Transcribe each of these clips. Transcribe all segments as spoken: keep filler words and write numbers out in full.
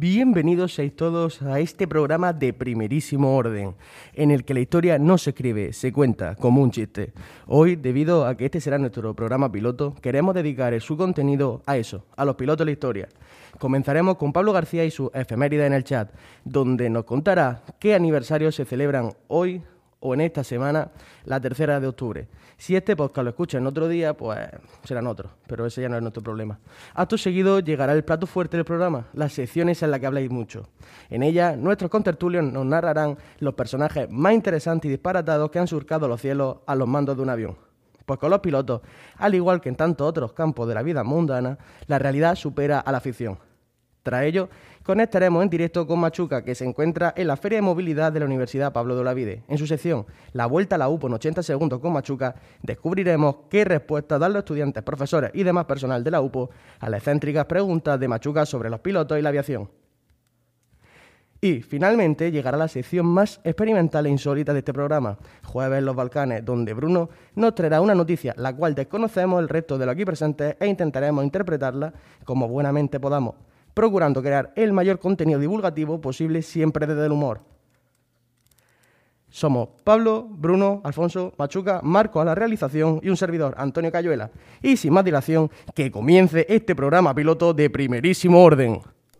Bienvenidos seáis todos a este programa de primerísimo orden, en el que la historia no se escribe, se cuenta como un chiste. Hoy, debido a que este será nuestro programa piloto, queremos dedicar su contenido a eso, a los pilotos de la historia. Comenzaremos con Pablo García y su efeméride en el chat, donde nos contará qué aniversarios se celebran hoy o en esta semana, la tercera de octubre. Si este podcast lo escuchas en otro día, pues serán otros, pero ese ya no es nuestro problema. Acto seguido llegará el plato fuerte del programa, las secciones en las que habláis mucho. En ella, nuestros contertulios nos narrarán los personajes más interesantes y disparatados que han surcado los cielos a los mandos de un avión. Pues con los pilotos, al igual que en tantos otros campos de la vida mundana, la realidad supera a la ficción. Tras ello, conectaremos en directo con Machuca, que se encuentra en la Feria de Movilidad de la Universidad Pablo de Olavide. En su sección, La Vuelta a la U P O en ochenta segundos con Machuca, descubriremos qué respuesta dan los estudiantes, profesores y demás personal de la U P O a las excéntricas preguntas de Machuca sobre los pilotos y la aviación. Y, finalmente, llegará la sección más experimental e insólita de este programa, Jueves en los Balcanes, donde Bruno nos traerá una noticia, la cual desconocemos el resto de los aquí presentes e intentaremos interpretarla como buenamente podamos, procurando crear el mayor contenido divulgativo posible siempre desde el humor. Somos Pablo, Bruno, Alfonso, Machuca, Marco a la realización y un servidor, Antonio Cayuela. Y sin más dilación, que comience este programa piloto de primerísimo orden.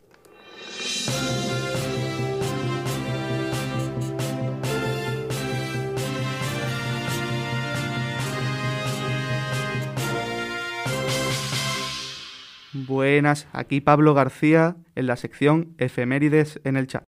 Buenas, aquí Pablo García en la sección Efemérides en el chat.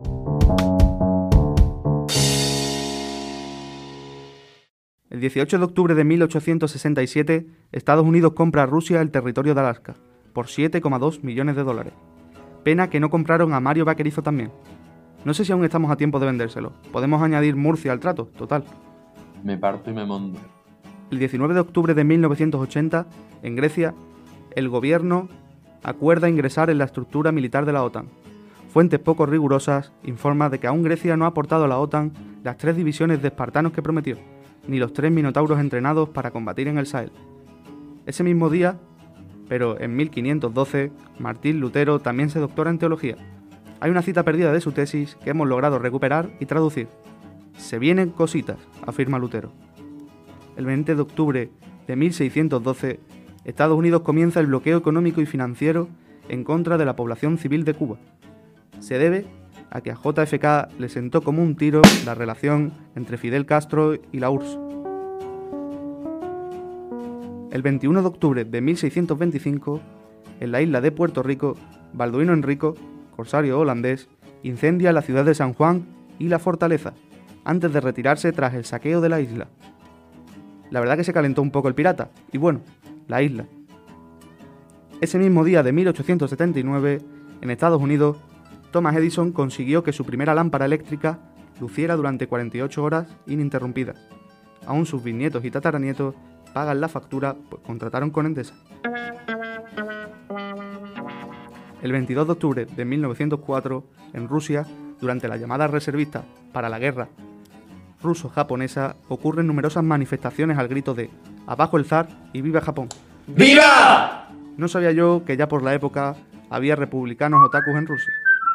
El dieciocho de octubre de mil ochocientos sesenta y siete, Estados Unidos compra a Rusia el territorio de Alaska por siete coma dos millones de dólares. Pena que no compraron a Mario Vaquerizo también. No sé si aún estamos a tiempo de vendérselo. Podemos añadir Murcia al trato, total. Me parto y me monto. El diecinueve de octubre de mil novecientos ochenta, en Grecia, el gobierno acuerda ingresar en la estructura militar de la OTAN. Fuentes poco rigurosas informan de que aún Grecia no ha aportado a la OTAN las tres divisiones de espartanos que prometió, ni los tres minotauros entrenados para combatir en el Sahel. Ese mismo día, pero en mil quinientos doce, Martín Lutero también se doctora en teología. Hay una cita perdida de su tesis que hemos logrado recuperar y traducir. Se vienen cositas, afirma Lutero. El veinte de octubre de mil seiscientos doce, Estados Unidos comienza el bloqueo económico y financiero en contra de la población civil de Cuba. Se debe a que a J F K le sentó como un tiro la relación entre Fidel Castro y la U R S S. El veintiuno de octubre de mil seiscientos veinticinco, en la isla de Puerto Rico, Balduino Enrico, corsario holandés, incendia la ciudad de San Juan y la fortaleza, antes de retirarse tras el saqueo de la isla. La verdad que se calentó un poco el pirata, y bueno, la isla. Ese mismo día de mil ochocientos setenta y nueve, en Estados Unidos, Thomas Edison consiguió que su primera lámpara eléctrica luciera durante cuarenta y ocho horas ininterrumpidas. Aún sus bisnietos y tataranietos pagan la factura, pues contrataron con Endesa. El veintidós de octubre de mil novecientos cuatro, en Rusia, durante la llamada reservista para la guerra ruso-japonesa, ocurren numerosas manifestaciones al grito de «Abajo el zar y viva Japón». ¡Viva! No sabía yo que ya por la época había republicanos otakus en Rusia.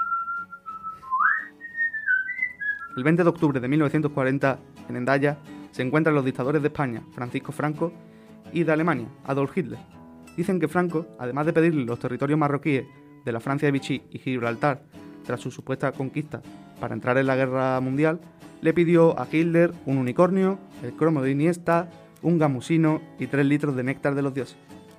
El veinte de octubre de mil novecientos cuarenta, en Hendaya, se encuentran los dictadores de España, Francisco Franco, y de Alemania, Adolf Hitler. Dicen que Franco, además de pedirle los territorios marroquíes de la Francia de Vichy y Gibraltar tras su supuesta conquista para entrar en la guerra mundial, le pidió a Hitler un unicornio, el cromo de Iniesta, un gamusino y tres litros de néctar de los dioses.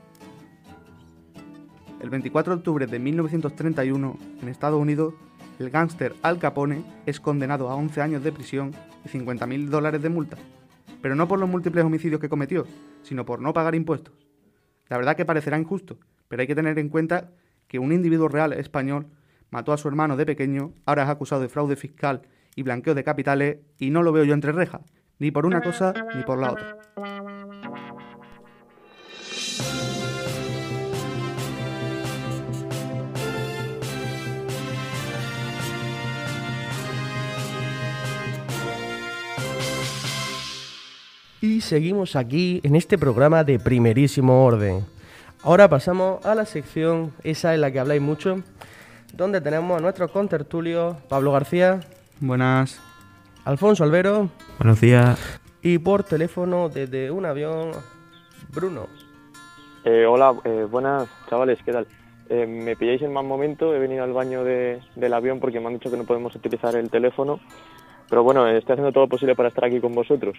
El veinticuatro de octubre de mil novecientos treinta y uno, en Estados Unidos, el gángster Al Capone es condenado a once años de prisión y cincuenta mil dólares de multa, pero no por los múltiples homicidios que cometió, sino por no pagar impuestos. La verdad que parecerá injusto, pero hay que tener en cuenta que un individuo real español mató a su hermano de pequeño, ahora es acusado de fraude fiscal y blanqueo de capitales, y no lo veo yo entre rejas, ni por una cosa ni por la otra. Y seguimos aquí en este programa de primerísimo orden. Ahora pasamos a la sección esa en la que habláis mucho, donde tenemos a nuestros contertulios Pablo García. Buenas. Alfonso Albero. Buenos días. Y por teléfono desde un avión, Bruno. Eh, hola, eh, buenas chavales, ¿qué tal? Eh, me pilláis en mal momento, he venido al baño de, del avión porque me han dicho que no podemos utilizar el teléfono, pero bueno, estoy haciendo todo lo posible para estar aquí con vosotros.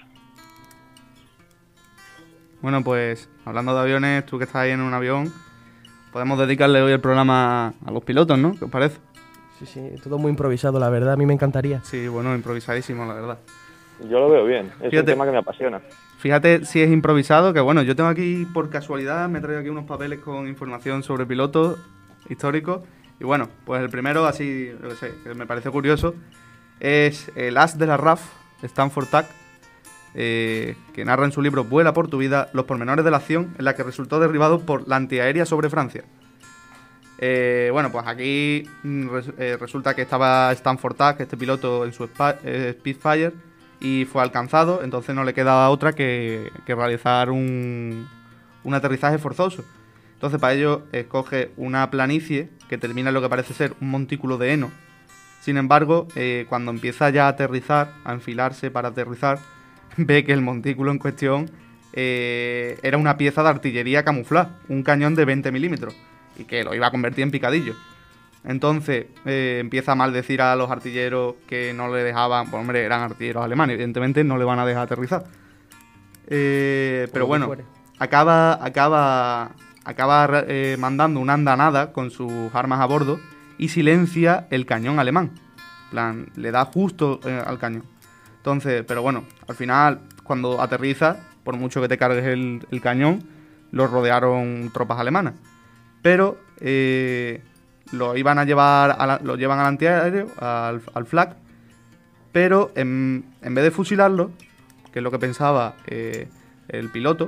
Bueno, pues hablando de aviones, tú que estás ahí en un avión, podemos dedicarle hoy el programa a los pilotos, ¿no? ¿Qué os parece? Sí, sí, todo muy improvisado, la verdad, a mí me encantaría. Sí, bueno, improvisadísimo, la verdad. Yo lo veo bien, es Fíjate. un tema que me apasiona. Fíjate si es improvisado, que bueno, yo tengo aquí por casualidad, me he traído aquí unos papeles con información sobre pilotos históricos. Y bueno, pues el primero, así, yo qué sé, que me parece curioso, es el as de la R A F, Stanford Tack, eh, que narra en su libro Vuela por tu vida los pormenores de la acción en la que resultó derribado por la antiaérea sobre Francia. Eh, bueno, pues aquí mm, res, eh, resulta que estaba Stanford Tack, este piloto, en su spa, eh, Spitfire, y fue alcanzado, entonces no le quedaba otra que, que realizar un, un aterrizaje forzoso. Entonces para ello escoge una planicie que termina en lo que parece ser un montículo de heno. Sin embargo, eh, cuando empieza ya a aterrizar, a enfilarse para aterrizar, ve que el montículo en cuestión eh, era una pieza de artillería camuflada, un cañón de veinte milímetros, y que lo iba a convertir en picadillo. Entonces eh, empieza a maldecir a los artilleros que no le dejaban, pues hombre, eran artilleros alemanes, evidentemente no le van a dejar aterrizar. Eh, pero bueno, acaba, acaba, acaba eh, mandando una andanada con sus armas a bordo y silencia el cañón alemán. En plan, le da justo eh, al cañón. Entonces, pero bueno, al final, cuando aterriza, por mucho que te cargues el, el cañón, lo rodearon tropas alemanas. Pero eh, lo iban a llevar, a la, lo llevan al antiaéreo, al, al flak, pero en, en vez de fusilarlo, que es lo que pensaba eh, el piloto,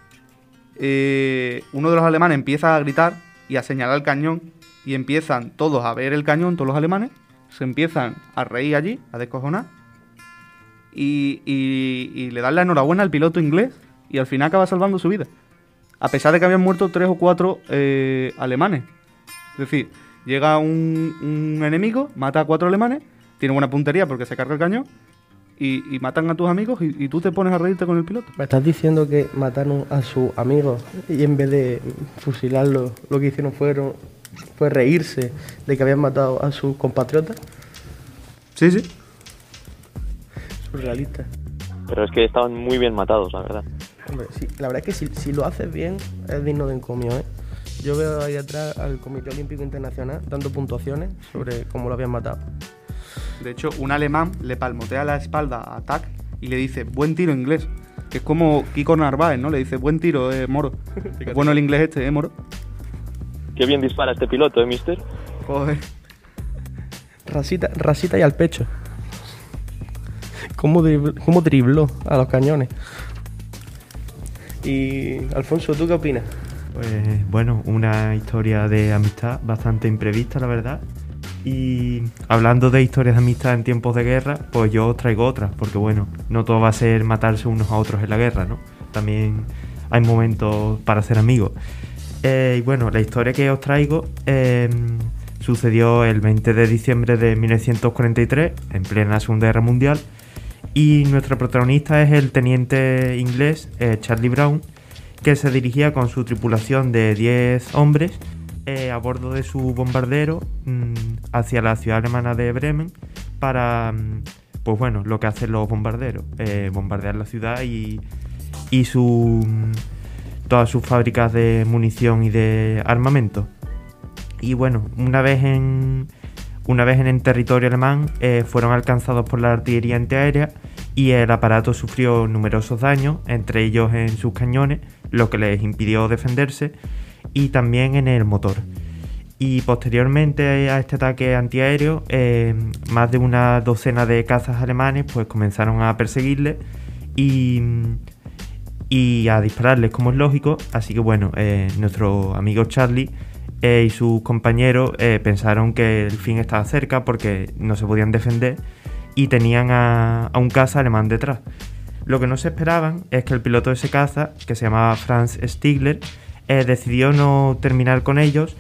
eh, uno de los alemanes empieza a gritar y a señalar el cañón, y empiezan todos a ver el cañón, todos los alemanes, se empiezan a reír allí, a descojonar, y, y, y le dan la enhorabuena al piloto inglés, y al final acaba salvando su vida, a pesar de que habían muerto tres o cuatro eh, alemanes. Es decir, llega un, un enemigo, mata a cuatro alemanes, tiene buena puntería porque se carga el cañón, y, y matan a tus amigos, y, y tú te pones a reírte con el piloto. ¿Me estás diciendo que mataron a sus amigos y en vez de fusilarlos, lo que hicieron fueron, fue reírse de que habían matado a sus compatriotas? Sí, sí. Surrealista. Pero es que estaban muy bien matados, la verdad. Hombre, sí, la verdad es que si, si lo haces bien, es digno de encomio, ¿eh? Yo veo ahí atrás al Comité Olímpico Internacional dando puntuaciones sobre cómo lo habían matado. De hecho, un alemán le palmotea la espalda a Tack y le dice, buen tiro inglés. Que es como Kiko Narváez, ¿no? Le dice, buen tiro, eh, Moro. Es bueno el inglés este, ¿eh, Moro? Qué bien dispara este piloto, ¿eh, mister? Joder. Rasita, rasita y al pecho. ¿Cómo, dribl, cómo dribló a los cañones? Y, Alfonso, ¿tú qué opinas? Pues bueno, una historia de amistad bastante imprevista, la verdad. Y hablando de historias de amistad en tiempos de guerra, pues yo os traigo otras, porque bueno, no todo va a ser matarse unos a otros en la guerra, ¿no? También hay momentos para ser amigos. Eh, y bueno, la historia que os traigo eh, sucedió el veinte de diciembre de mil novecientos cuarenta y tres, en plena Segunda Guerra Mundial, y nuestro protagonista es el teniente inglés eh, Charlie Brown, que se dirigía con su tripulación de diez hombres eh, a bordo de su bombardero mmm, hacia la ciudad alemana de Bremen para, mmm, pues bueno, lo que hacen los bombarderos, eh, bombardear la ciudad y, y su, mmm, todas sus fábricas de munición y de armamento. Y bueno, una vez en, una vez en el territorio alemán eh, fueron alcanzados por la artillería antiaérea y el aparato sufrió numerosos daños, entre ellos en sus cañones, lo que les impidió defenderse, y también en el motor. Y posteriormente a este ataque antiaéreo, eh, más de una docena de cazas alemanes pues comenzaron a perseguirles y, y a dispararles, como es lógico. Así que bueno, eh, nuestro amigo Charlie eh, y sus compañeros eh, pensaron que el fin estaba cerca porque no se podían defender y tenían a, a un caza alemán detrás. Lo que no se esperaban es que el piloto de ese caza, que se llamaba Franz Stigler, eh, decidió no terminar con ellos,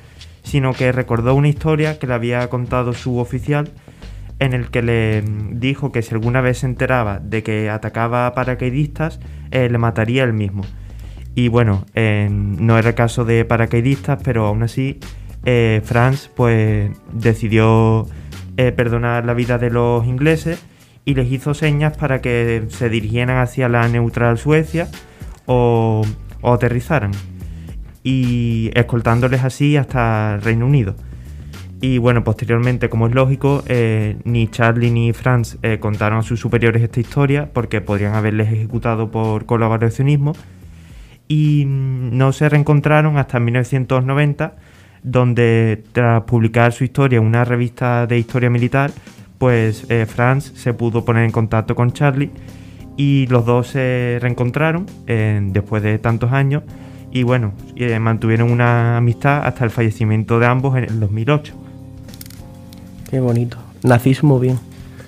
sino que recordó una historia que le había contado su oficial, en el que le dijo que si alguna vez se enteraba de que atacaba a paracaidistas, eh, le mataría él mismo. Y bueno, eh, no era el caso de paracaidistas, pero aún así eh, Franz pues decidió eh, perdonar la vida de los ingleses y les hizo señas para que se dirigieran hacia la neutral Suecia o, o aterrizaran, y escoltándoles así hasta el Reino Unido. Y bueno, posteriormente, como es lógico, eh, ni Charlie ni Franz eh, contaron a sus superiores esta historia porque podrían haberles ejecutado por colaboracionismo, y no se reencontraron hasta mil novecientos noventa, donde tras publicar su historia en una revista de historia militar, pues eh, Franz se pudo poner en contacto con Charlie y los dos se reencontraron eh, después de tantos años, y bueno, eh, mantuvieron una amistad hasta el fallecimiento de ambos en el dos mil ocho. Qué bonito. Nazismo bien.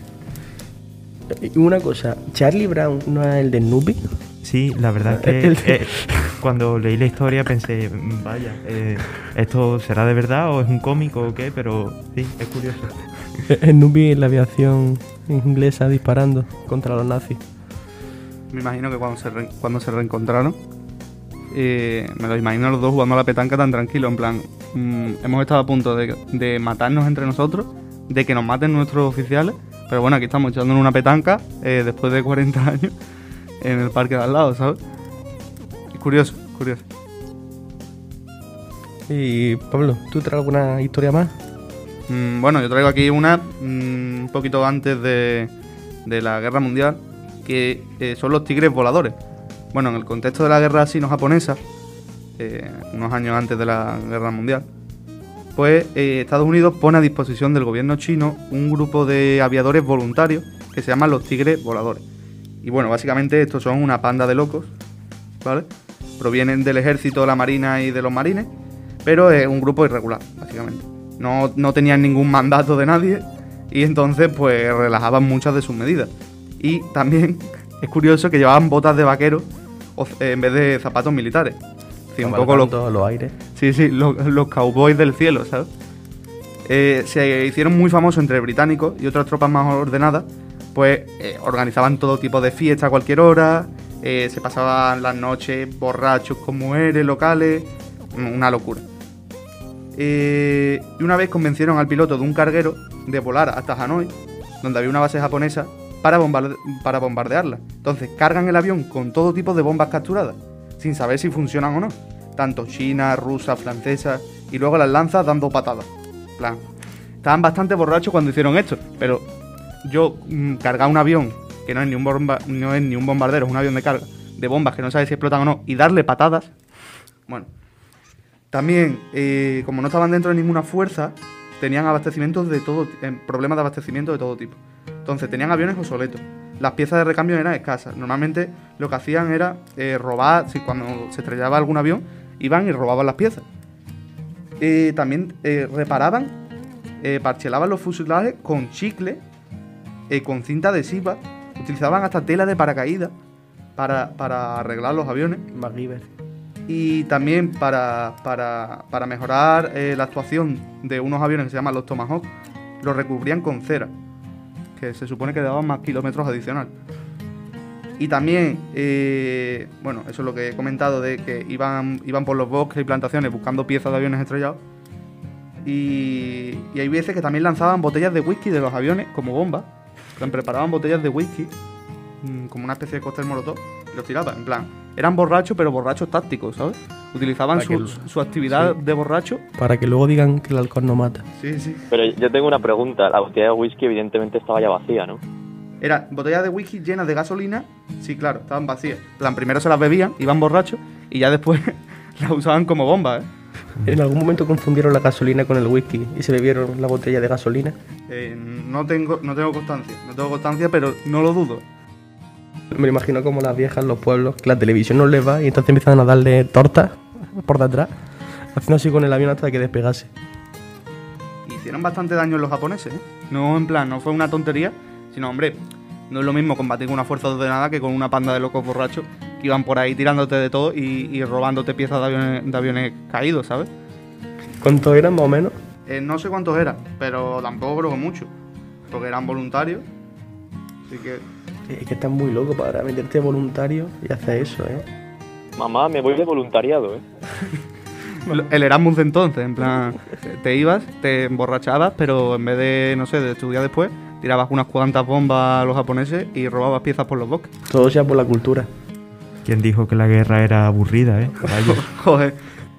Y una cosa, ¿Charlie Brown no es el de Snoopy? Sí, la verdad es que eh, cuando leí la historia pensé, vaya, eh, ¿esto será de verdad o es un cómic o qué? Pero sí, es curioso. Snoopy en la aviación inglesa disparando contra los nazis. Me imagino que cuando se, re, cuando se reencontraron, eh, me lo imagino a los dos jugando a la petanca tan tranquilo, en plan, mmm, hemos estado a punto de, de matarnos entre nosotros, de que nos maten nuestros oficiales, pero bueno, aquí estamos echándonos una petanca eh, después de cuarenta años en el parque de al lado, ¿sabes? Es curioso, curioso. Y Pablo, ¿tú traes alguna historia más? Mm, bueno, yo traigo aquí una mm, un poquito antes de, de la Guerra Mundial, que eh, son los tigres voladores. Bueno, en el contexto de la guerra sino-japonesa, eh, unos años antes de la Guerra Mundial, pues eh, Estados Unidos pone a disposición del gobierno chino un grupo de aviadores voluntarios que se llaman los tigres voladores. Y bueno, básicamente estos son una panda de locos, ¿vale? Provienen del ejército, la marina y de los marines, pero es un grupo irregular, básicamente. No, no tenían ningún mandato de nadie y entonces pues relajaban muchas de sus medidas. Y también es curioso que llevaban botas de vaquero en vez de zapatos militares. Sí, un poco los, los aires. Sí, sí, los, los cowboys del cielo, ¿sabes? Eh, se hicieron muy famosos entre británicos y otras tropas más ordenadas, pues eh, organizaban todo tipo de fiestas a cualquier hora, eh, se pasaban las noches borrachos con mujeres locales, una locura. Eh, y una vez convencieron al piloto de un carguero de volar hasta Hanoi, donde había una base japonesa, para, bombarde- para bombardearla. Entonces cargan el avión con todo tipo de bombas capturadas, sin saber si funcionan o no, tanto chinas, rusas, francesas, y luego las lanzas dando patadas. En plan, estaban bastante borrachos cuando hicieron esto, pero yo mmm, cargar un avión que no es ni un bomba- no es ni un bombardero, es un avión de carga de bombas que no sabes si explotan o no, y darle patadas, bueno. También, eh, como no estaban dentro de ninguna fuerza, tenían abastecimientos de todo, eh, problemas de abastecimiento de todo tipo. Entonces tenían aviones obsoletos, las piezas de recambio eran escasas. Normalmente lo que hacían era eh, robar, si cuando se estrellaba algún avión, iban y robaban las piezas. Eh, también eh, reparaban, eh, parchelaban los fuselajes con chicle, eh, con cinta adhesiva, utilizaban hasta tela de paracaídas para, para arreglar los aviones. MacGyver. Y también para, para, para mejorar eh, la actuación de unos aviones que se llaman los Tomahawk, los recubrían con cera, que se supone que daban más kilómetros adicionales. Y también, eh, bueno, eso es lo que he comentado, de que iban, iban por los bosques y plantaciones buscando piezas de aviones estrellados. Y, y hay veces que también lanzaban botellas de whisky de los aviones como bombas. Preparaban botellas de whisky mmm, como una especie de cóctel molotov y los tiraban, en plan. Eran borrachos, pero borrachos tácticos, ¿sabes? Utilizaban su, que, su actividad sí. de borracho. Para que luego digan que el alcohol no mata. Sí, sí. Pero yo tengo una pregunta. La botella de whisky evidentemente estaba ya vacía, ¿no? Era botellas de whisky llenas de gasolina. Sí, claro, estaban vacías. Plan, primero se las bebían, iban borrachos, y ya después las usaban como bombas, ¿eh? ¿En algún momento confundieron la gasolina con el whisky y se bebieron la botella de gasolina? Eh, no tengo, no tengo constancia, no tengo constancia, pero no lo dudo. Me lo imagino como las viejas en los pueblos, que la televisión no les va y entonces empiezan a darle tortas por detrás, haciendo así con el avión hasta que despegase. Hicieron bastante daño en los japoneses, ¿eh? No, en plan, no fue una tontería, sino, hombre, no es lo mismo combatir con una fuerza ordenada que con una panda de locos borrachos que iban por ahí tirándote de todo y, y robándote piezas de aviones, de aviones caídos, ¿sabes? ¿Cuántos eran más o menos? Eh, no sé cuántos eran, pero tampoco creo que mucho, porque eran voluntarios. Así que Es que estás muy loco para meterte voluntario y hacer eso, ¿eh? Mamá, me voy de voluntariado, ¿eh? el Erasmus de entonces, en plan, te ibas, te emborrachabas, pero en vez de, no sé, de estudiar después, tirabas unas cuantas bombas a los japoneses y robabas piezas por los bosques. Todo sea por la cultura. ¿Quién dijo que la guerra era aburrida, eh? Vaya. Joder.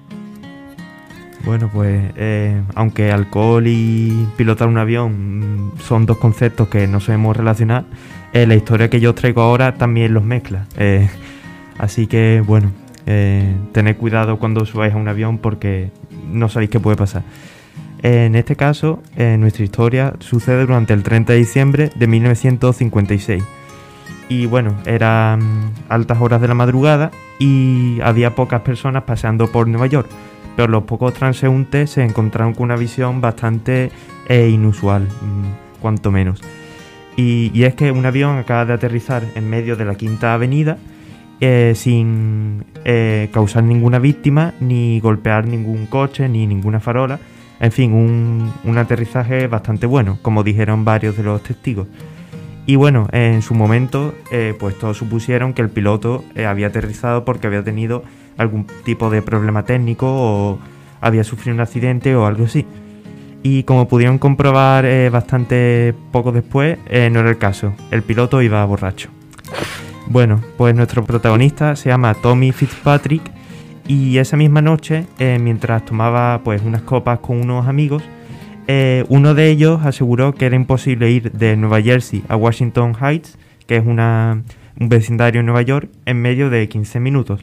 Bueno, pues eh, aunque alcohol y pilotar un avión mm, son dos conceptos que no sabemos relacionar, eh, la historia que yo os traigo ahora también los mezcla. Eh, así que, bueno, eh, tened cuidado cuando subáis a un avión porque no sabéis qué puede pasar. Eh, en este caso, eh, nuestra historia sucede durante el treinta de diciembre de mil novecientos cincuenta y seis. Y bueno, eran altas horas de la madrugada y había pocas personas paseando por Nueva York. Pero los pocos transeúntes se encontraron con una visión bastante eh, inusual, mmm, cuanto menos. Y, y es que un avión acaba de aterrizar en medio de la Quinta Avenida eh, sin eh, causar ninguna víctima, ni golpear ningún coche, ni ninguna farola. En fin, un, un aterrizaje bastante bueno, como dijeron varios de los testigos. Y bueno, en su momento, eh, pues todos supusieron que el piloto eh, había aterrizado porque había tenido algún tipo de problema técnico o había sufrido un accidente o algo así. Y como pudieron comprobar eh, bastante poco después, eh, no era el caso. El piloto iba borracho. Bueno, pues nuestro protagonista se llama Tommy Fitzpatrick y esa misma noche, eh, mientras tomaba pues unas copas con unos amigos, eh, uno de ellos aseguró que era imposible ir de Nueva Jersey a Washington Heights, que es una, un vecindario en Nueva York, en medio de quince minutos.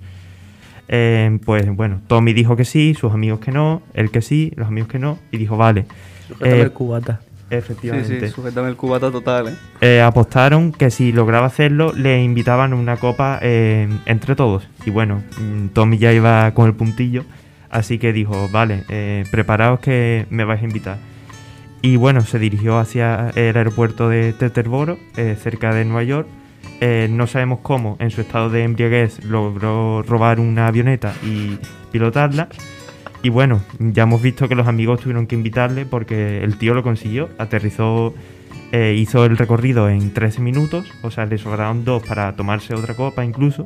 Eh, pues bueno, Tommy dijo que sí, sus amigos que no, él que sí, los amigos que no, y dijo vale. Sujétame Eh, el cubata. Efectivamente. Sí, sí, sujétame el cubata total, ¿eh? Eh, apostaron que si lograba hacerlo le invitaban una copa eh, entre todos. Y bueno, mm, Tommy ya iba con el puntillo, así que dijo, vale, eh, preparaos que me vais a invitar. Y bueno, se dirigió hacia el aeropuerto de Teterboro, eh, cerca de Nueva York. Eh, no sabemos cómo, en su estado de embriaguez, logró robar una avioneta y pilotarla. Y bueno, ya hemos visto que los amigos tuvieron que invitarle porque el tío lo consiguió. Aterrizó, eh, hizo el recorrido en trece minutos, o sea, le sobraron dos para tomarse otra copa incluso,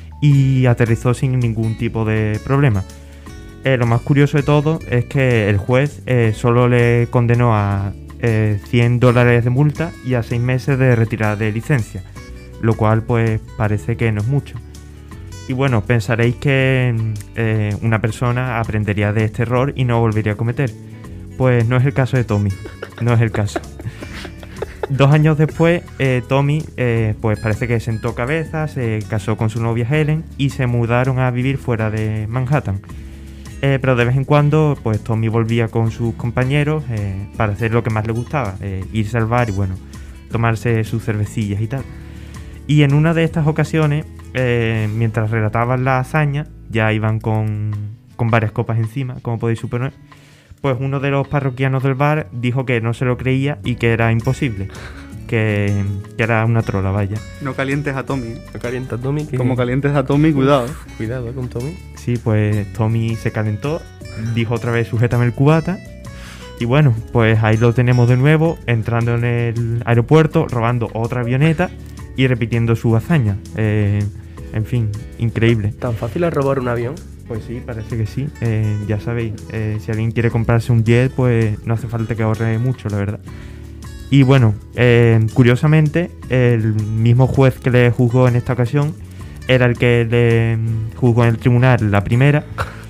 y aterrizó sin ningún tipo de problema. Eh, lo más curioso de todo es que el juez eh, solo le condenó a eh, cien dólares de multa y a seis meses de retirada de licencia, lo cual pues parece que no es mucho. Y bueno, pensaréis que eh, una persona aprendería de este error y no volvería a cometer. Pues no es el caso de Tommy, no es el caso. Dos años después, eh, Tommy eh, pues parece que sentó cabeza, se casó con su novia Helen y se mudaron a vivir fuera de Manhattan. Eh, pero de vez en cuando, pues Tommy volvía con sus compañeros eh, para hacer lo que más le gustaba, eh, irse al bar y bueno, tomarse sus cervecillas y tal. Y en una de estas ocasiones, eh, mientras relataban la hazaña, ya iban con, con varias copas encima, como podéis suponer, pues uno de los parroquianos del bar dijo que no se lo creía y que era imposible, que, que era una trola, vaya. No calientes a Tommy, ¿eh? No calienta a Tommy. Que... Como calientes a Tommy, cuidado, ¿eh? Cuidado con Tommy. Sí, pues Tommy se calentó, dijo otra vez sujétame el cubata. Y bueno, pues ahí lo tenemos de nuevo, entrando en el aeropuerto, robando otra avioneta y repitiendo su hazaña. Eh, en fin, increíble. ¿Tan fácil es robar un avión? Pues sí, parece que sí. Eh, ya sabéis, eh, si alguien quiere comprarse un jet, pues no hace falta que ahorre mucho, la verdad. Y bueno, eh, curiosamente, el mismo juez que le juzgó en esta ocasión era el que le juzgó en el tribunal la primera.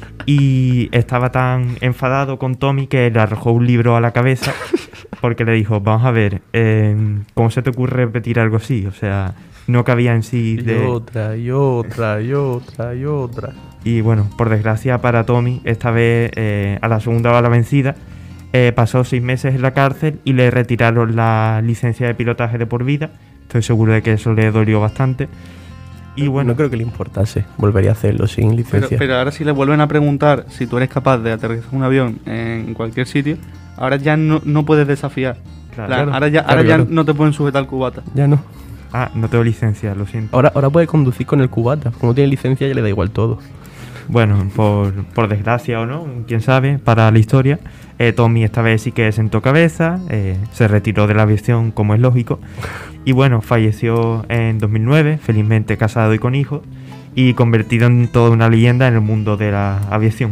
Y estaba tan enfadado con Tommy que le arrojó un libro a la cabeza porque le dijo, vamos a ver, eh, ¿cómo se te ocurre repetir algo así? O sea, no cabía en sí de... Y otra, y otra, y otra, y otra. Y bueno, por desgracia para Tommy, esta vez eh, a la segunda bala vencida, eh, pasó seis meses en la cárcel y le retiraron la licencia de pilotaje de por vida. Estoy seguro de que eso le dolió bastante. Y bueno, no creo que le importase, volvería a hacerlo sin licencia. Pero, pero ahora si le vuelven a preguntar si tú eres capaz de aterrizar un avión en cualquier sitio, ahora ya no, no puedes desafiar. claro. La- Claro, ahora ya, claro, ahora ya claro. no te pueden sujetar el cubata. Ya no. Ah, no tengo licencia, lo siento. Ahora, ahora puede conducir con el cubata. Como tiene licencia ya le da igual todo. Bueno, por, por desgracia o no, quién sabe, para la historia, eh, Tommy esta vez sí que sentó cabeza, eh, se retiró de la aviación como es lógico, y bueno, falleció en dos mil nueve, felizmente casado y con hijos, y convertido en toda una leyenda en el mundo de la aviación.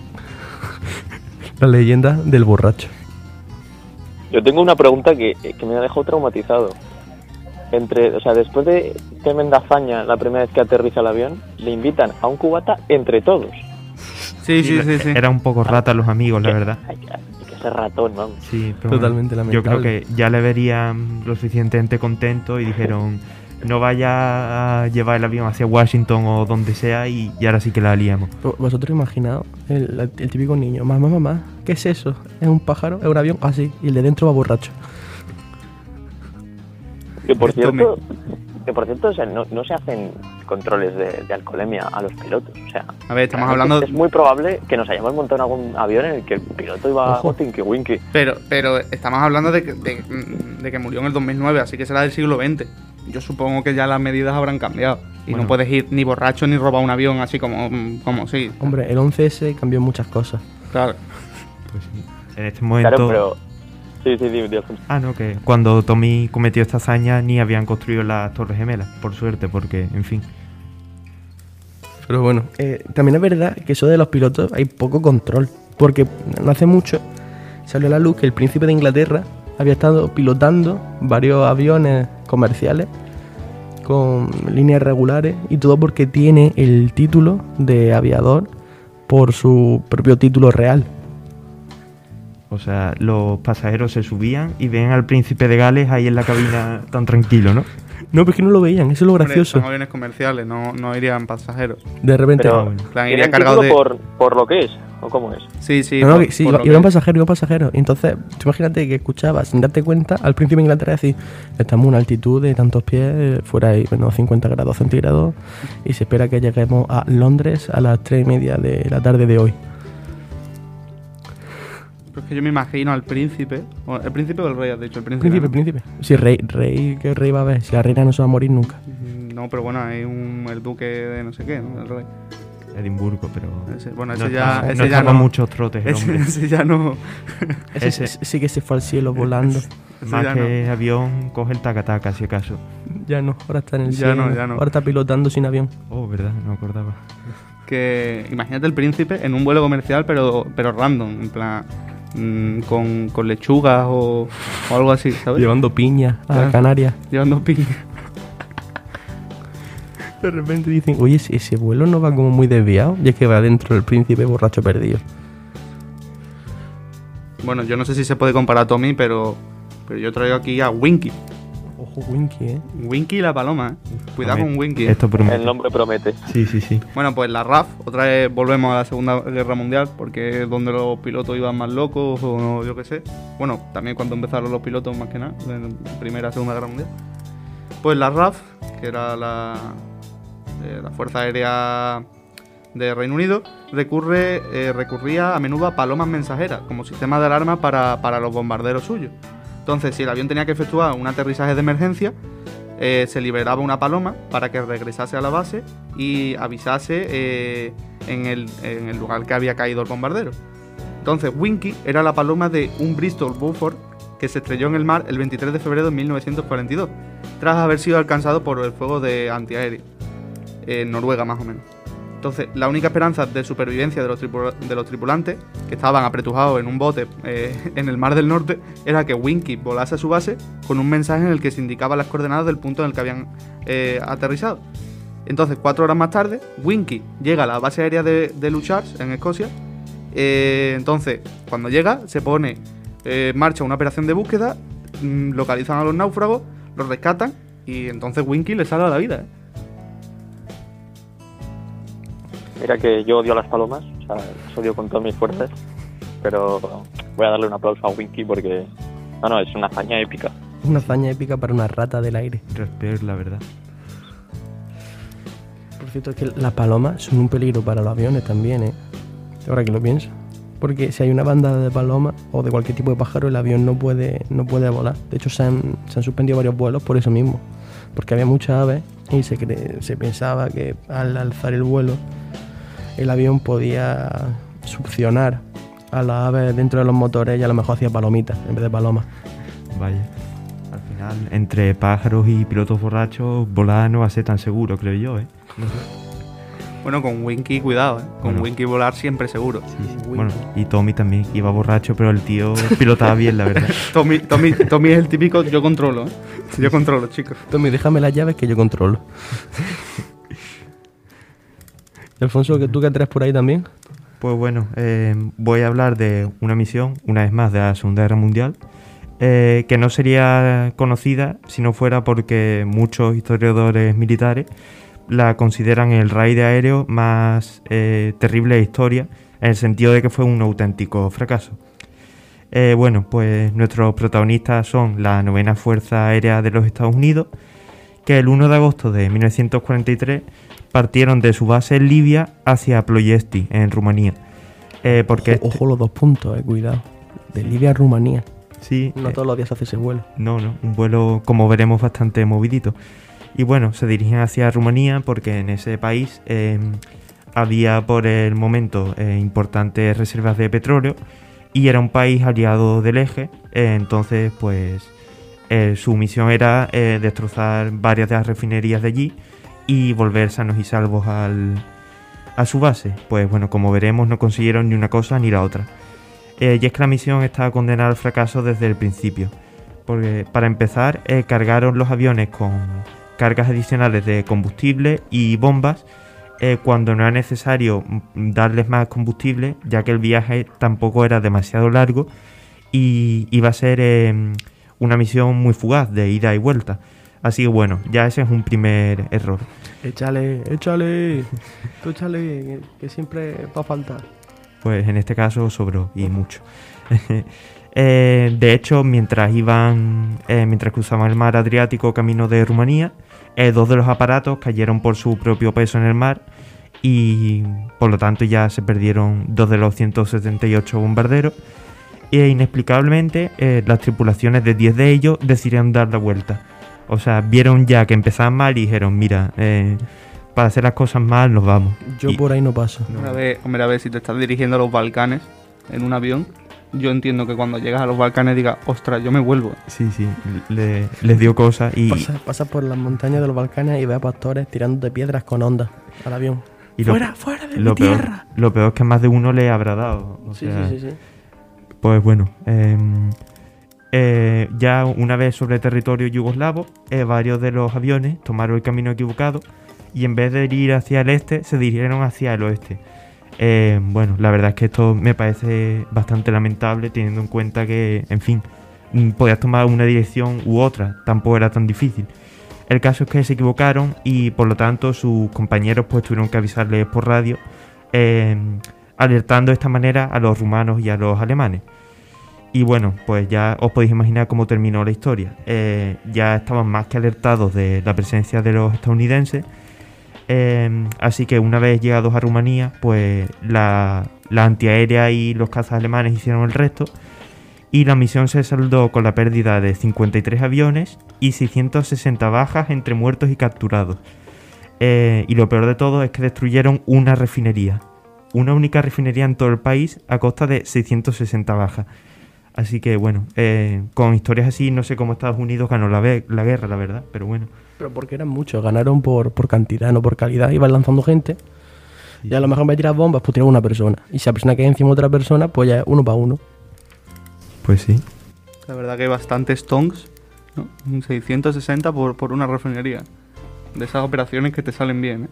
La leyenda del borracho. Yo tengo una pregunta que, que me ha dejado traumatizado. Entre, o sea, después de tremenda hazaña, la primera vez que aterriza el avión, le invitan a un cubata entre todos. Sí, sí, sí, sí. Era un poco rata los amigos, la verdad. Hay que, hay que ser ratón, vamos. Sí, pero Totalmente bueno, yo lamentable. creo que ya le verían lo suficientemente contento y dijeron, no vaya a llevar el avión hacia Washington o donde sea y, y ahora sí que la liamos. Vosotros imaginaos el, el típico niño, mamá, mamá, ¿qué es eso? ¿Es un pájaro? ¿Es un avión? Ah, sí, y el de dentro va borracho. Que por Esto cierto, que por cierto, o sea, no, no se hacen controles de, de alcoholemia a los pilotos. O sea, A ver, estamos realmente hablando... es muy probable que nos hayamos montado en algún avión en el que el piloto iba Ojo. a tinky winky. Pero, pero estamos hablando de que, de, de que murió en el dos mil nueve, así que será del siglo veinte. Yo supongo que ya las medidas habrán cambiado. Y Bueno. no puedes ir ni borracho ni robar un avión así como, como sí. Hombre, el once ese cambió muchas cosas. Claro. Pues sí. En este momento... Claro, pero... Sí, sí, sí, Dios. Ah, no, que cuando Tommy cometió esta hazaña ni habían construido las Torres Gemelas, por suerte, porque, en fin. Pero bueno, eh, también es verdad que eso de los pilotos hay poco control. Porque no hace mucho salió a la luz que el príncipe de Inglaterra había estado pilotando varios aviones comerciales con líneas regulares y todo porque tiene el título de aviador por su propio título real. O sea, los pasajeros se subían y ven al príncipe de Gales ahí en la cabina tan tranquilo, ¿no? No, pero es que no lo veían, eso es lo Hombre, gracioso. son aviones comerciales, no, no irían pasajeros. De repente... Pero, ah, bueno. plan, ¿tiene iría el cargado título de... por, por lo que es? ¿O cómo es? Sí, sí. No, no, por- que sí, por iba, lo iba un que- pasajero, iba un pasajero. Y entonces, tú imagínate que escuchabas, sin darte cuenta, al príncipe de Inglaterra decir, estamos a una altitud de tantos pies, eh, fuera ahí, menos cincuenta grados centígrados, y se espera que lleguemos a Londres a las tres y media de la tarde de hoy. Pero es que yo me imagino al príncipe. o ¿El príncipe o el rey, has dicho? El príncipe. Príncipe, ¿no? príncipe. Si rey, rey, ¿qué rey va a haber? Si la reina no se va a morir nunca. Mm, No, pero bueno, hay un, el duque de no sé qué, ¿no? El rey. Edimburgo, pero... Ese- bueno, no ese ya, está- ese no ya está no. con muchos trotes, el ese, hombre. ese ya no. Ese, Ese- ese sí que se fue al cielo volando. ese Más ya que avión, coge el taca-taca, si acaso. Ya no, ahora está en el Ya cielo. no, ya no. Ahora está pilotando sin avión. Oh, verdad, no acordaba. no. Que imagínate el príncipe en un vuelo comercial, pero, pero random, en plan. mm, con, con lechugas o, o algo así, ¿sabes? Llevando piña a Claro. Canarias. Llevando piña. De repente dicen, oye, ese, ese vuelo no va como muy desviado. Y es que va dentro el príncipe borracho perdido. Bueno, yo no sé si se puede comparar a Tommy, pero, pero yo traigo aquí a Winky. Ojo, Winky, ¿eh? Winky y la paloma, ¿eh? Cuidado A ver, con Winky. ¿eh? Esto promete. El nombre promete. Sí, sí, sí. Bueno, pues la R A F, otra vez volvemos a la Segunda Guerra Mundial, porque es donde los pilotos iban más locos, o no, yo qué sé. Bueno, también cuando empezaron los pilotos más que nada, en la Primera Segunda Guerra Mundial. Pues la R A F, que era la, eh, la Fuerza Aérea de Reino Unido, recurre, eh, recurría a menudo a palomas mensajeras como sistema de alarma para, para los bombarderos suyos. Entonces, si el avión tenía que efectuar un aterrizaje de emergencia, eh, se liberaba una paloma para que regresase a la base y avisase eh, en, el, en el lugar que había caído el bombardero. Entonces, Winky era la paloma de un Bristol Beaufort que se estrelló en el mar el veintitrés de febrero de mil novecientos cuarenta y dos, tras haber sido alcanzado por el fuego de antiaéreo, en Noruega más o menos. Entonces, la única esperanza de supervivencia de los, tripula- de los tripulantes, que estaban apretujados en un bote eh, en el Mar del Norte, era que Winky volase a su base con un mensaje en el que se indicaban las coordenadas del punto en el que habían eh, aterrizado. Entonces, cuatro horas más tarde, Winky llega a la base aérea de, de Lucharts, en Escocia. Eh, entonces, cuando llega, se pone eh, en marcha una operación de búsqueda, mm, localizan a los náufragos, los rescatan y entonces Winky le salva la vida, ¿eh? Mira que yo odio a las palomas, o sea, las odio con todas mis fuerzas, pero voy a darle un aplauso a Winky porque, no, no, es una hazaña épica. Una hazaña épica para una rata del aire. Respect, la verdad. Por cierto, es que las palomas son un peligro para los aviones también, ¿eh? Ahora que lo pienso. Porque si hay una banda de palomas o de cualquier tipo de pájaro, el avión no puede, no puede volar. De hecho, se han, se han suspendido varios vuelos por eso mismo. Porque había muchas aves y se, cre- se pensaba que al alzar el vuelo el avión podía succionar a las aves dentro de los motores y a lo mejor hacía palomitas en vez de palomas. Vaya. Al final, entre pájaros y pilotos borrachos, volar no va a ser tan seguro, creo yo, ¿eh? No sé. Bueno, con Winky, cuidado, ¿eh? Con Bueno. Winky volar siempre seguro. Sí, sí. Winky. Bueno, y Tommy también iba borracho, pero el tío pilotaba bien, la verdad. Tommy, Tommy, Tommy es el típico, yo controlo, ¿eh? Yo controlo, chicos. Tommy, déjame las llaves que yo controlo. Alfonso, ¿que tú que traes por ahí también? Pues bueno, eh, voy a hablar de una misión, una vez más, de la Segunda Guerra Mundial, eh, que no sería conocida si no fuera porque muchos historiadores militares la consideran el raid aéreo más eh, terrible de historia, en el sentido de que fue un auténtico fracaso. Eh, bueno, pues nuestros protagonistas son la Novena Fuerza Aérea de los Estados Unidos, que el uno de agosto de mil novecientos cuarenta y tres partieron de su base en Libia hacia Ploiesti, en Rumanía. Eh, porque Ojo, ojo los dos puntos, eh, cuidado. De Libia a Rumanía. Sí, No eh, todos los días se hace ese vuelo. no, no, un vuelo, como veremos, bastante movidito. Y bueno, se dirigen hacia Rumanía porque en ese país eh, había por el momento eh, importantes reservas de petróleo y era un país aliado del eje. Eh, entonces, pues eh, su misión era eh, destrozar varias de las refinerías de allí y volver sanos y salvos al, a su base. Pues bueno, como veremos, no consiguieron ni una cosa ni la otra. Eh, y es que la misión estaba condenada al fracaso desde el principio. Porque para empezar, eh, cargaron los aviones con cargas adicionales de combustible y bombas eh, cuando no era necesario darles más combustible, ya que el viaje tampoco era demasiado largo y iba a ser eh, una misión muy fugaz de ida y vuelta. Así que bueno, ya ese es un primer error. Échale, échale. Tú échale, que, que siempre va a faltar. Pues en este caso sobró y mucho. eh, de hecho, mientras iban, eh, mientras cruzaban el mar Adriático camino de Rumanía, eh, dos de los aparatos cayeron por su propio peso en el mar y por lo tanto ya se perdieron dos de los ciento setenta y ocho bombarderos. E inexplicablemente eh, las tripulaciones de diez de ellos decidieron dar la vuelta. O sea, vieron ya que empezaban mal y dijeron, mira, eh, para hacer las cosas mal nos vamos. Yo Y- por ahí no paso. Hombre, a ver, hombre, a ver, si te estás dirigiendo a los Balcanes en un avión, yo entiendo que cuando llegas a los Balcanes digas, ostras, yo me vuelvo. Sí, sí, le- les dio cosas y, Pasa, pasa por las montañas de los Balcanes y ve a pastores tirándote piedras con ondas al avión. y lo, ¡Fuera, fuera de lo mi peor, tierra! lo peor es que más de uno le habrá dado. O Sí, sea, sí, sí, sí. Pues bueno, eh, eh, ya una vez sobre territorio yugoslavo, eh, varios de los aviones tomaron el camino equivocado y en vez de ir hacia el este, se dirigieron hacia el oeste. Eh, bueno, la verdad es que esto me parece bastante lamentable teniendo en cuenta que, en fin, mm, podías tomar una dirección u otra, tampoco era tan difícil. El caso es que se equivocaron y por lo tanto sus compañeros pues tuvieron que avisarles por radio, eh, alertando de esta manera a los rumanos y a los alemanes. Y bueno, pues ya os podéis imaginar cómo terminó la historia. Eh, ya estaban más que alertados de la presencia de los estadounidenses. Eh, así que una vez llegados a Rumanía, pues la, la antiaérea y los cazas alemanes hicieron el resto. Y la misión se saldó con la pérdida de cincuenta y tres aviones y seiscientas sesenta bajas entre muertos y capturados. Eh, y lo peor de todo es que destruyeron una refinería. Una única refinería en todo el país a costa de seiscientas sesenta bajas. Así que bueno, eh, con historias así no sé cómo Estados Unidos ganó la, ve- la guerra, la verdad, pero bueno. Pero porque eran muchos, ganaron por, por cantidad, no por calidad. Iban lanzando gente y a lo mejor en vez de tirar bombas, pues tiran una persona. Y si la persona que hay encima de otra persona, pues ya es uno para uno. Pues sí. La verdad que hay bastantes tongs, ¿no? seiscientos sesenta por, por una refinería. De esas operaciones que te salen bien, ¿eh?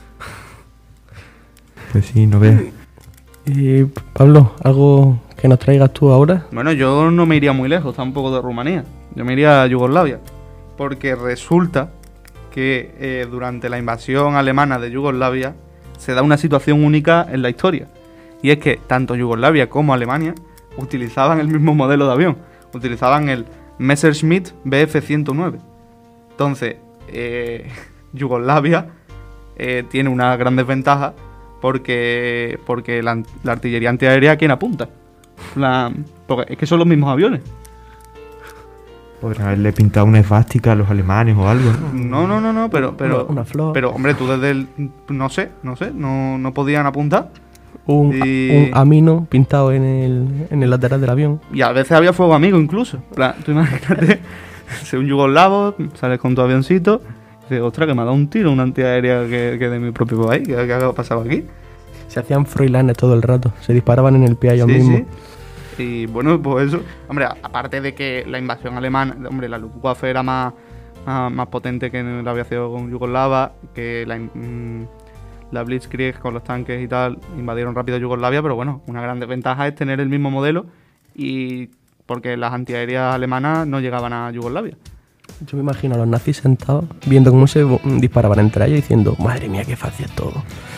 Pues sí, no veas. Y Pablo, ¿algo que nos traigas tú ahora? Bueno, yo no me iría muy lejos tampoco de Rumanía. Yo me iría a Yugoslavia. Porque resulta que eh, durante la invasión alemana de Yugoslavia se da una situación única en la historia. Y es que tanto Yugoslavia como Alemania utilizaban el mismo modelo de avión. Utilizaban el Messerschmitt B F ciento nueve. Entonces, eh, Yugoslavia eh, tiene una gran desventaja porque, porque la, la artillería antiaérea, ¿a quién apunta? La, porque es que son los mismos aviones. Podrían haberle pintado una esvástica a los alemanes o algo, ¿no? No, no, no, no, pero, pero, Una- una flor. pero hombre, tú desde el, no sé, no sé, no, no podían apuntar. Un, Y- un amino pintado en el, en el lateral del avión. Y a veces había fuego amigo incluso. En plan, tú imagínate, ser un yugoslavo, sales con tu avioncito, y dices, ostras, que me ha dado un tiro una antiaérea que, que de mi propio país, ¿qué, qué ha pasado aquí? Se hacían froilanes todo el rato. Se disparaban en el pie a ellos Sí, mismos. sí. Y bueno, pues eso. Hombre, a- aparte de que la invasión alemana, hombre, la Luftwaffe era más, más, más potente que en la aviación yugoslava, que la, mm, la Blitzkrieg con los tanques y tal invadieron rápido Yugoslavia, pero bueno, una gran desventaja es tener el mismo modelo y porque las antiaéreas alemanas no llegaban a Yugoslavia. Yo me imagino a los nazis sentados viendo cómo se bo- disparaban entre ellos diciendo, madre mía, qué fácil es todo.